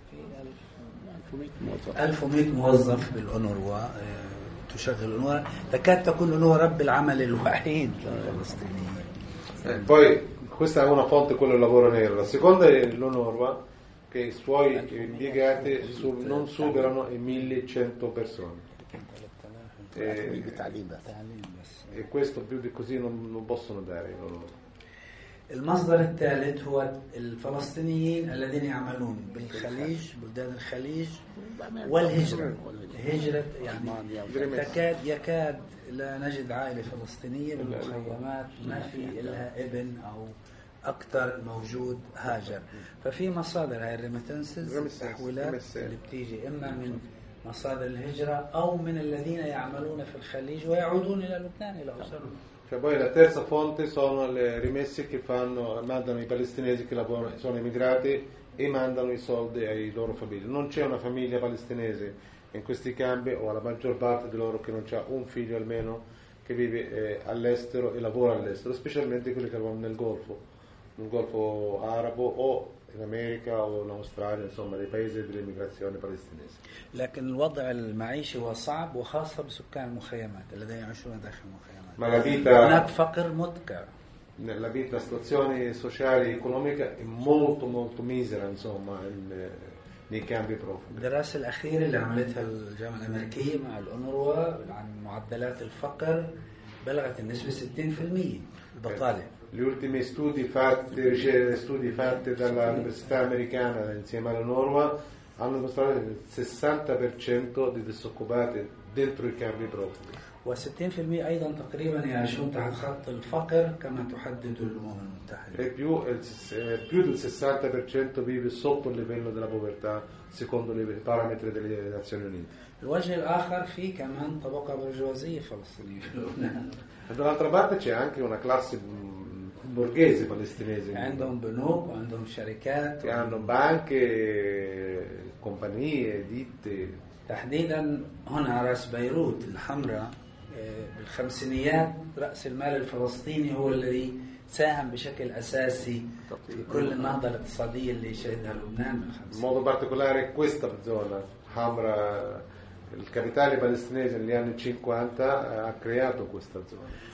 ألف ومئة موظف بالأونروا تشغل الأونروا، تكاد تكون الأونروا رب العمل الوحيد للفلسطينيين. Poi questa è una fonte, quello del lavoro nero. La seconda è l'Onorva, che i suoi impiegati su, non superano i millecento persone. E, e questo più di così non, non possono dare l'Onorva. المصدر الثالث هو الفلسطينيين الذين يعملون بالخليج، بلدان الخليج، والهجرة. هجرة يعني تكاد يكاد لا نجد عائلة فلسطينية بالمخيمات ما في لها ابن أو أكثر موجود هاجر. ففي مصادر هاي الريميتنسز، التحويلات اللي بتيجي إما من مصادر الهجرة أو من الذين يعملون في الخليج ويعودون إلى لبنان إلى أسرهم. Cioè poi la terza fonte sono le rimesse che fanno, mandano i palestinesi che lavorano, sono emigrati e mandano i soldi ai loro famiglie. Non c'è una famiglia palestinese in questi campi, o la maggior parte di loro che non c'ha un figlio almeno che vive eh, all'estero e lavora all'estero, specialmente quelli che lavorano nel Golfo, nel Golfo Arabo o in America o in Australia, insomma dei paesi dell'immigrazione palestinese. لكن الوضع المعيشي هو صعب، وخاصة بسكان المخيمات الذين يعيشون داخل المخيمات. Ma la vita, هناك فقر مدقع. la vita, la situazione sociale e economica è molto molto misera, insomma, in, nei campi profughi. الدراسة الأخيرة اللي عملتها الجامعة الأمريكية مع الأونروا عن معدلات الفقر بلغت النسبة ستين بالمئة البطالة. Gli ultimi studi fatti, studi fatti dall'Università Americana insieme all'Onorva hanno dimostrato il sessanta per cento di disoccupati dentro i campi profughi. وستين في المئة أيضا تقريبا يعيشون تحت خط الفقر كما تحدد الأمم المتحدة. E più, eh, più del sessanta per cento vive sotto il livello della povertà secondo i parametri delle Nazioni Unite. الوجه الآخر في كمان طبقة برجوازية فلسطينية في لبنان. Dall'altra parte c'è anche una classe borghese palestinese عندهم بنوك وعندهم شركات che hanno banche, compagnie, ditte. تحديدا هنا راس بيروت الحمراء بالخمسينيات رأس المال الفلسطيني هو الذي ساهم بشكل أساسي في كل النهضة الاقتصادية اللي شهدها لبنان In modo particolare questa zona, Hamra, il capitale palestinese negli anni cinquanta ha creato questa zona.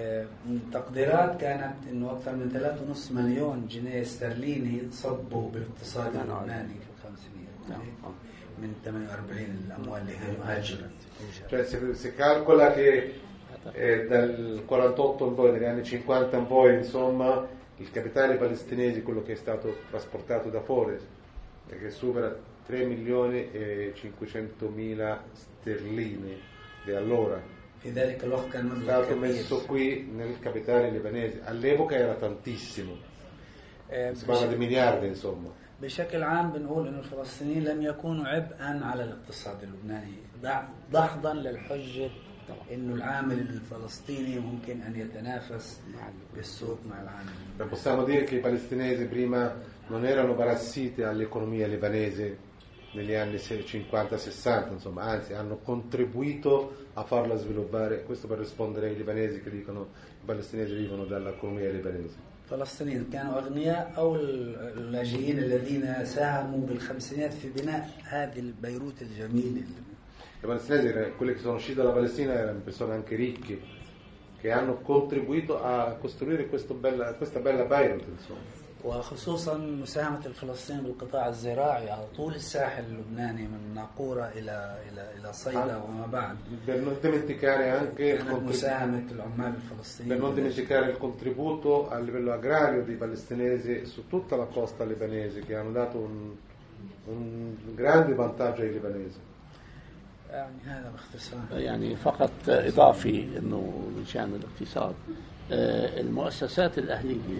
تقديرات كانت انه اكثر من ثلاثة ونص مليون جنيه استرليني صبوا بالاقتصاد اللبناني في الخمسينيات من ثمانية وأربعين الاموال اللي هاجرت. Cioè si, si calcola che eh, dal quarantotto in poi, dagli anni cinquanta in poi, insomma, il capitale palestinese, quello che è stato trasportato da fuori, che supera tre milioni e cinquecentomila sterline di allora, في ذلك الوقت كان è مبلغ stato كبير. messo qui nel capitale libanese. All'epoca era tantissimo, si parla di miliardi, insomma. بشكل عام بنقول انه الفلسطينيين لم يكونوا عبئا على الاقتصاد اللبناني دحضا للحجة انه العامل الفلسطيني ممكن ان يتنافس بالسوق مع العامل. Possiamo dire che i palestinesi prima non erano parassiti all'economia libanese negli anni cinquanta sessanta, insomma, anzi hanno contribuito a farla sviluppare. Questo per rispondere ai libanesi che dicono i palestinesi vivono dall'economia libanese. الفلسطينيين كانوا أغنياء أو اللاجئين الذين ساهموا بالخمسينات في بناء هذه البيروت الجميلة. I palestinesi, quelli che sono usciti dalla Palestina, erano persone anche ricche che hanno contribuito a costruire questo bella, questa bella Beirut, insomma. وخصوصا مساهمة الفلسطينيين بالقطاع الزراعي على طول الساحل اللبناني من ناقورة إلى إلى إلى صيدا وما بعد. Per non dimenticare anche il contributo, مساهمة العمال الفلسطينيين. per non dimenticare il contributo a livello agrario dei palestinesi su tutta la costa libanese, che hanno dato un, un grande vantaggio ai libanesi. يعني هذا باختصار. يعني فقط إضافي إنه من شأن الاقتصاد المؤسسات الأهلية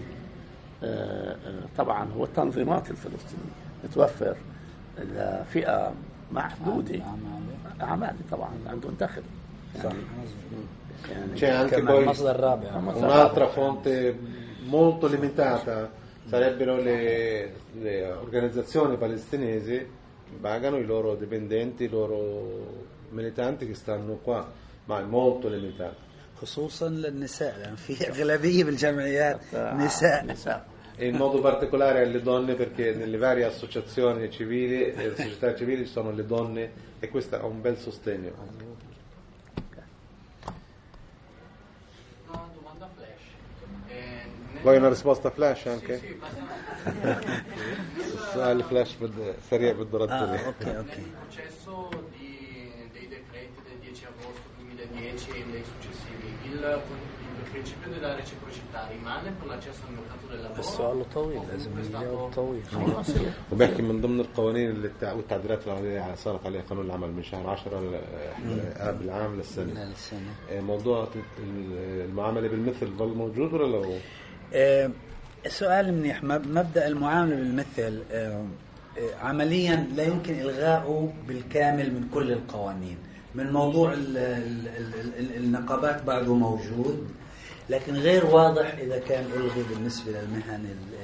طبعا هو التنظيمات الفلسطينية توفر لفئة محدودة أعمال طبعا عندهم دخل يعني, يعني c'è anche poi un'altra fonte molto limitata, sarebbero le, le organizzazioni palestinesi che pagano i loro dipendenti, i loro militanti che stanno qua, ma è molto limitato. خصوصا للنساء لأن في أغلبية بالجمعيات نساء. E in modo particolare alle donne, perché nelle varie associazioni civili e società civili ci sono le donne e questo ha un bel sostegno. Una domanda flash. Eh, Vuoi una risposta flash anche? Sì, sì, ma il flash سريع بالدرجة ah, ok, ok. Il processo di, dei decreti del dieci agosto duemiladieci e dei successivi, il, il principio della reciprocità rimane per l'accesso al mercato del lavoro? السؤال طويل لازم نجاوب طويل. وبحكي من ضمن القوانين اللي والتعديلات اللي صارت عليها قانون العمل من شهر عشرة آب العام للسنة. موضوع المعاملة بالمثل ظل موجود ولا هو؟ السؤال منيح. مبدأ المعاملة بالمثل عمليا لا يمكن إلغاؤه بالكامل من كل القوانين. من موضوع ال ال ال النقابات بعده موجود، لكن غير واضح إذا كان ألغي بالنسبة للمهن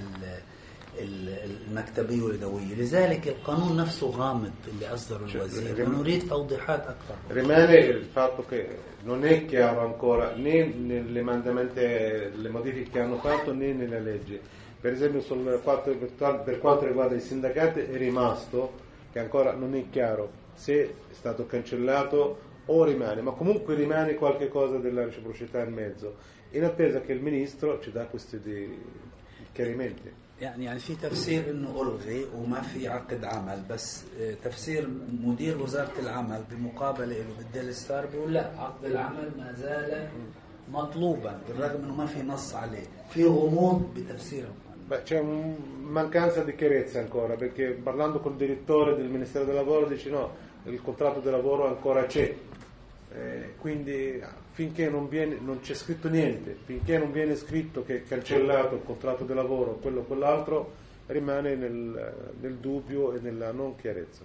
المكتبية واليدوية. لذلك القانون نفسه غامض اللي أصدره الوزير ونريد توضيحات أكثر. Rimane il fatto che non è chiaro ancora né nelle emendamenti, le modifiche che hanno fatto, né nella legge. Per esempio sul quattro, per quanto riguarda i sindacati è rimasto che ancora non è chiaro se è stato cancellato o rimane, ma comunque rimane qualche cosa della reciprocità in mezzo, in attesa che il ministro ci dà questi chiarimenti. يعني يعني في تفسير انه الغي وما في عقد عمل، بس تفسير مدير وزارة العمل بمقابلة له بالديلي ستار بيقول لا، عقد العمل ما زال مطلوبا بالرغم انه ما في نص عليه، في غموض بتفسيره. Beh, c'è un mancanza di chiarezza ancora, perché parlando col direttore del Ministero del Lavoro dice no, il contratto di lavoro ancora c'è, Eh, quindi finché non, viene, non c'è scritto niente, finché non viene scritto che è cancellato il contratto di lavoro, quello o quell'altro, rimane nel, nel dubbio e nella non chiarezza.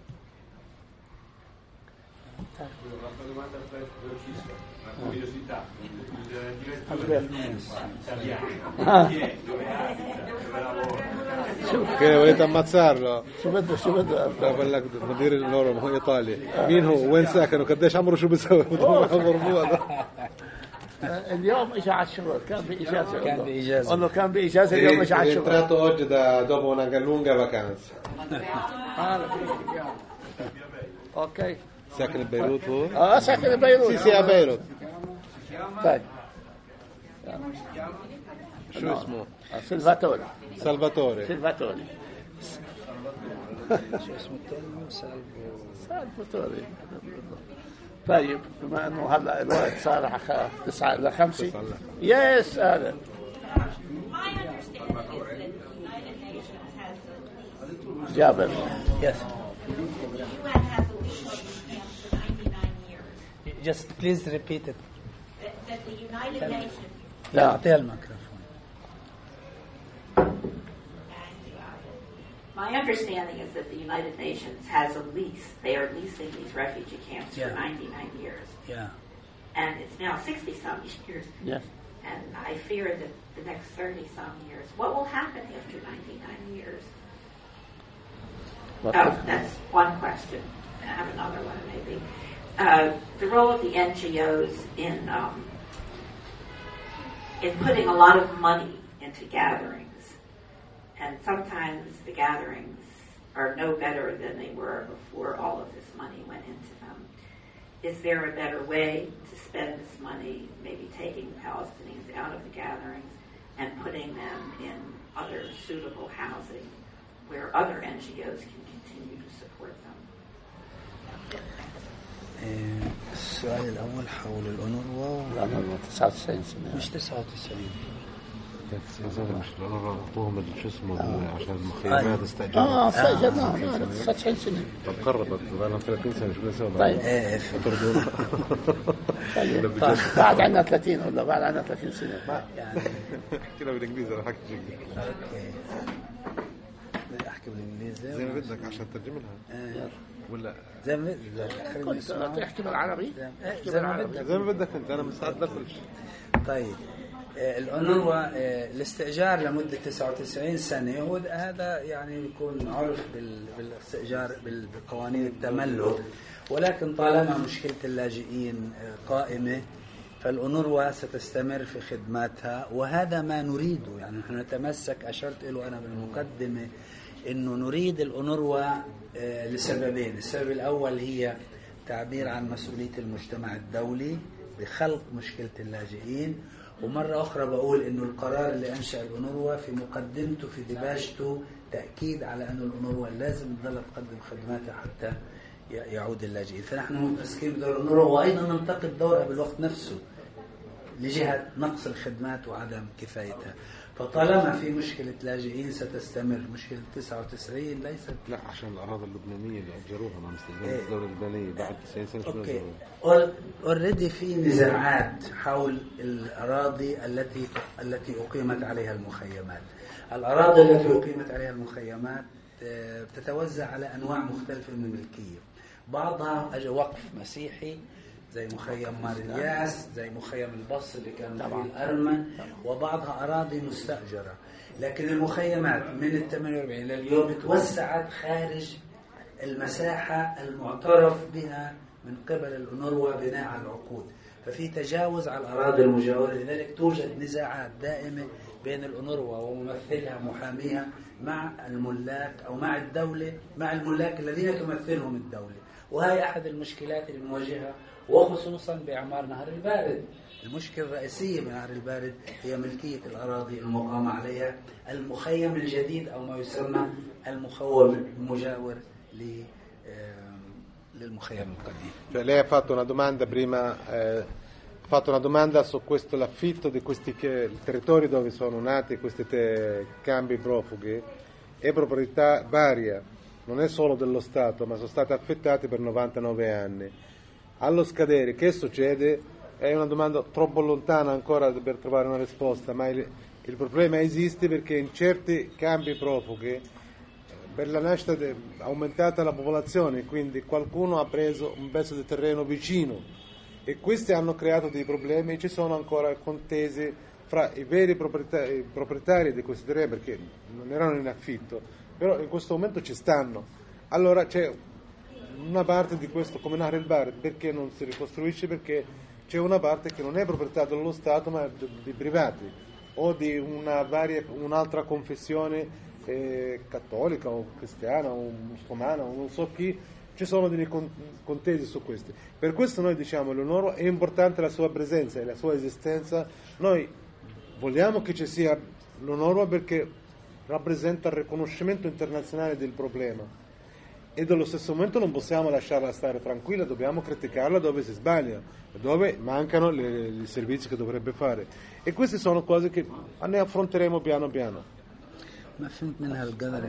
Una domanda velocissima, una curiosità. Il direttore italiano, chi è, dove abita, dove lavora? Che volete ammazzarlo؟ شو بده شو بده بقول لك مدير النورم هو ايطالي مين هو وين ساكن وقديش عمره شو بيسوي اليوم اجى على الشغل كان باجازه كان بإجازة. قال له كان باجازه اليوم اجى على è الشغل entrato oggi da, dopo una lunga vacanza. اوكي ساكن ببيروت هو؟ اه ساكن ببيروت Sì, sì, a Beirut. طيب شو اسمه؟ سلفاتوري سلفاتوري. سلفاتوري شو اسمه الثاني؟ سالفو سلفاتوري طيب بما انه هلا الوقت صار على تسعة إلى خمسة يس هذا My understanding is that the United Nations has a lease. جابر Yes. The U N has a lease on this camp for ninety-nine years. Just please repeat it. That, that the United Nations لا أعطيها الميكروفون. My understanding is that the United Nations has a lease. They are leasing these refugee camps Yeah. for ninety-nine years. Yeah. And it's now sixty-some years. yes And I fear that the next thirty-some years, what will happen after ninety-nine years? What Oh, the- that's one question. I have another one, maybe. Uh, the role of the N G Os in um, in putting a lot of money into gatherings, and sometimes the gatherings are no better than they were before all of this money went into them. Is there a better way to spend this money, maybe taking Palestinians out of the gatherings and putting them in other suitable housing where other N G Os can continue to support them? إيه، السؤال الأول حول الأونروا لا لا تسعة وتسعين سنة مش تسعة وتسعين. مش ربوهم شو اسمه عشان المخيمات استأجروا. اه استأجرناهم لا لا تسعة وتسعين سنة طب قربت بقى لنا ثلاثين سنة شو بنسوي؟ طيب إيه طيب بعد عنا ثلاثين ولا بعد عنا ثلاثين سنة يعني احكي له بالانجليزي انا حكي انجليزي أوكي. بدي أحكي بالإنجليزي. زي ما بدك عشان تترجم لها إيه. ولا زي ما بدك. خليني كنت أسمع. تحكي بالعربي إيه، زي ما بدك. زي ما بدك انت انا مستعد لكل شيء. طيب آه، الأونروا آه، الاستئجار لمدة تسعة وتسعين سنة هو هذا يعني يكون عرف بال- بالاستئجار بال- بقوانين التملك، ولكن طالما مشكلة اللاجئين آه، قائمة فالأونروا ستستمر في خدماتها، وهذا ما نريده. يعني نحن نتمسك، أشرت له أنا بالمقدمة إنه نريد الأونروا آه، لسببين. السبب الأول هي تعبير عن مسؤولية المجتمع الدولي بخلق مشكلة اللاجئين، ومرة أخرى بقول إنه القرار اللي أنشأ الأونروا في مقدمته في دباجته تأكيد على أن الأونروا لازم تظل تقدم خدماتها حتى يعود اللاجئين. فنحن متمسكين بدور الأونروا، وأيضا ننتقد دورها بالوقت نفسه لجهة نقص الخدمات وعدم كفايتها. فطالما في مشكلة لاجئين ستستمر. مشكلة تسعة وتسعين ليست لا عشان الاراضي اللبنانيه اللي اجروها ما مستلزمين إيه. الدوله اللبنانيه بعد تسعين سنه شو اوكي. بيعملوا؟ اوريدي في نزاعات حول الاراضي التي التي اقيمت عليها المخيمات. الاراضي التي اقيمت عليها المخيمات آه، بتتوزع على انواع مختلفه من الملكيه. بعضها اجى وقف مسيحي زي مخيم مار الياس، زي مخيم البص اللي كان فيه الارمن، وبعضها اراضي مستاجره. لكن المخيمات من ال ثمانية وأربعين لليوم توسعت خارج المساحة المعترف بها من قبل الأونروا بناء على العقود، ففي تجاوز على الأراضي المجاورة. لذلك توجد نزاعات دائمة بين الأونروا وممثلها محاميها مع الملاك أو مع الدولة، مع الملاك الذين تمثلهم الدولة. وهي أحد المشكلات اللي بنواجهها، وخصوصا بإعمار نهر البارد. المشكلة الرئيسية بنهر البارد هي ملكية الأراضي المقام عليها المخيم الجديد أو ما يسمى المخيم المجاور للمخيم القديم. Cioè, lei ha fatto una domanda prima, eh, ha fatto una domanda su questo l'affitto di questi che, territori dove sono nati questi te, campi profughi è proprietà varia, non è solo dello Stato, ma sono stati affittati per novantanove anni. allo scadere che succede? È una domanda troppo lontana ancora per trovare una risposta, ma il, il problema esiste perché in certi campi profughi per la nascita è aumentata la popolazione, quindi qualcuno ha preso un pezzo di terreno vicino e questi hanno creato dei problemi e ci sono ancora contesi fra i veri proprietari, proprietari di questi terreni, perché non erano in affitto, però in questo momento ci stanno. Allora c'è una parte di questo comunale il bar, perché non si ricostruisce? Perché c'è una parte che non è proprietà dello Stato ma di, di privati o di una varia, un'altra confessione eh, cattolica o cristiana o musulmana o non so chi. Ci sono dei contesi su questi. Per questo noi diciamo l'Onoro è importante la sua presenza e la sua esistenza. Noi vogliamo che ci sia l'Onoro perché rappresenta il riconoscimento internazionale del problema e dello stesso momento non possiamo lasciarla stare tranquilla, dobbiamo criticarla dove si sbaglia, dove mancano le, i servizi che dovrebbe fare, e queste sono cose che ne affronteremo piano piano. ما فهمت منها القدر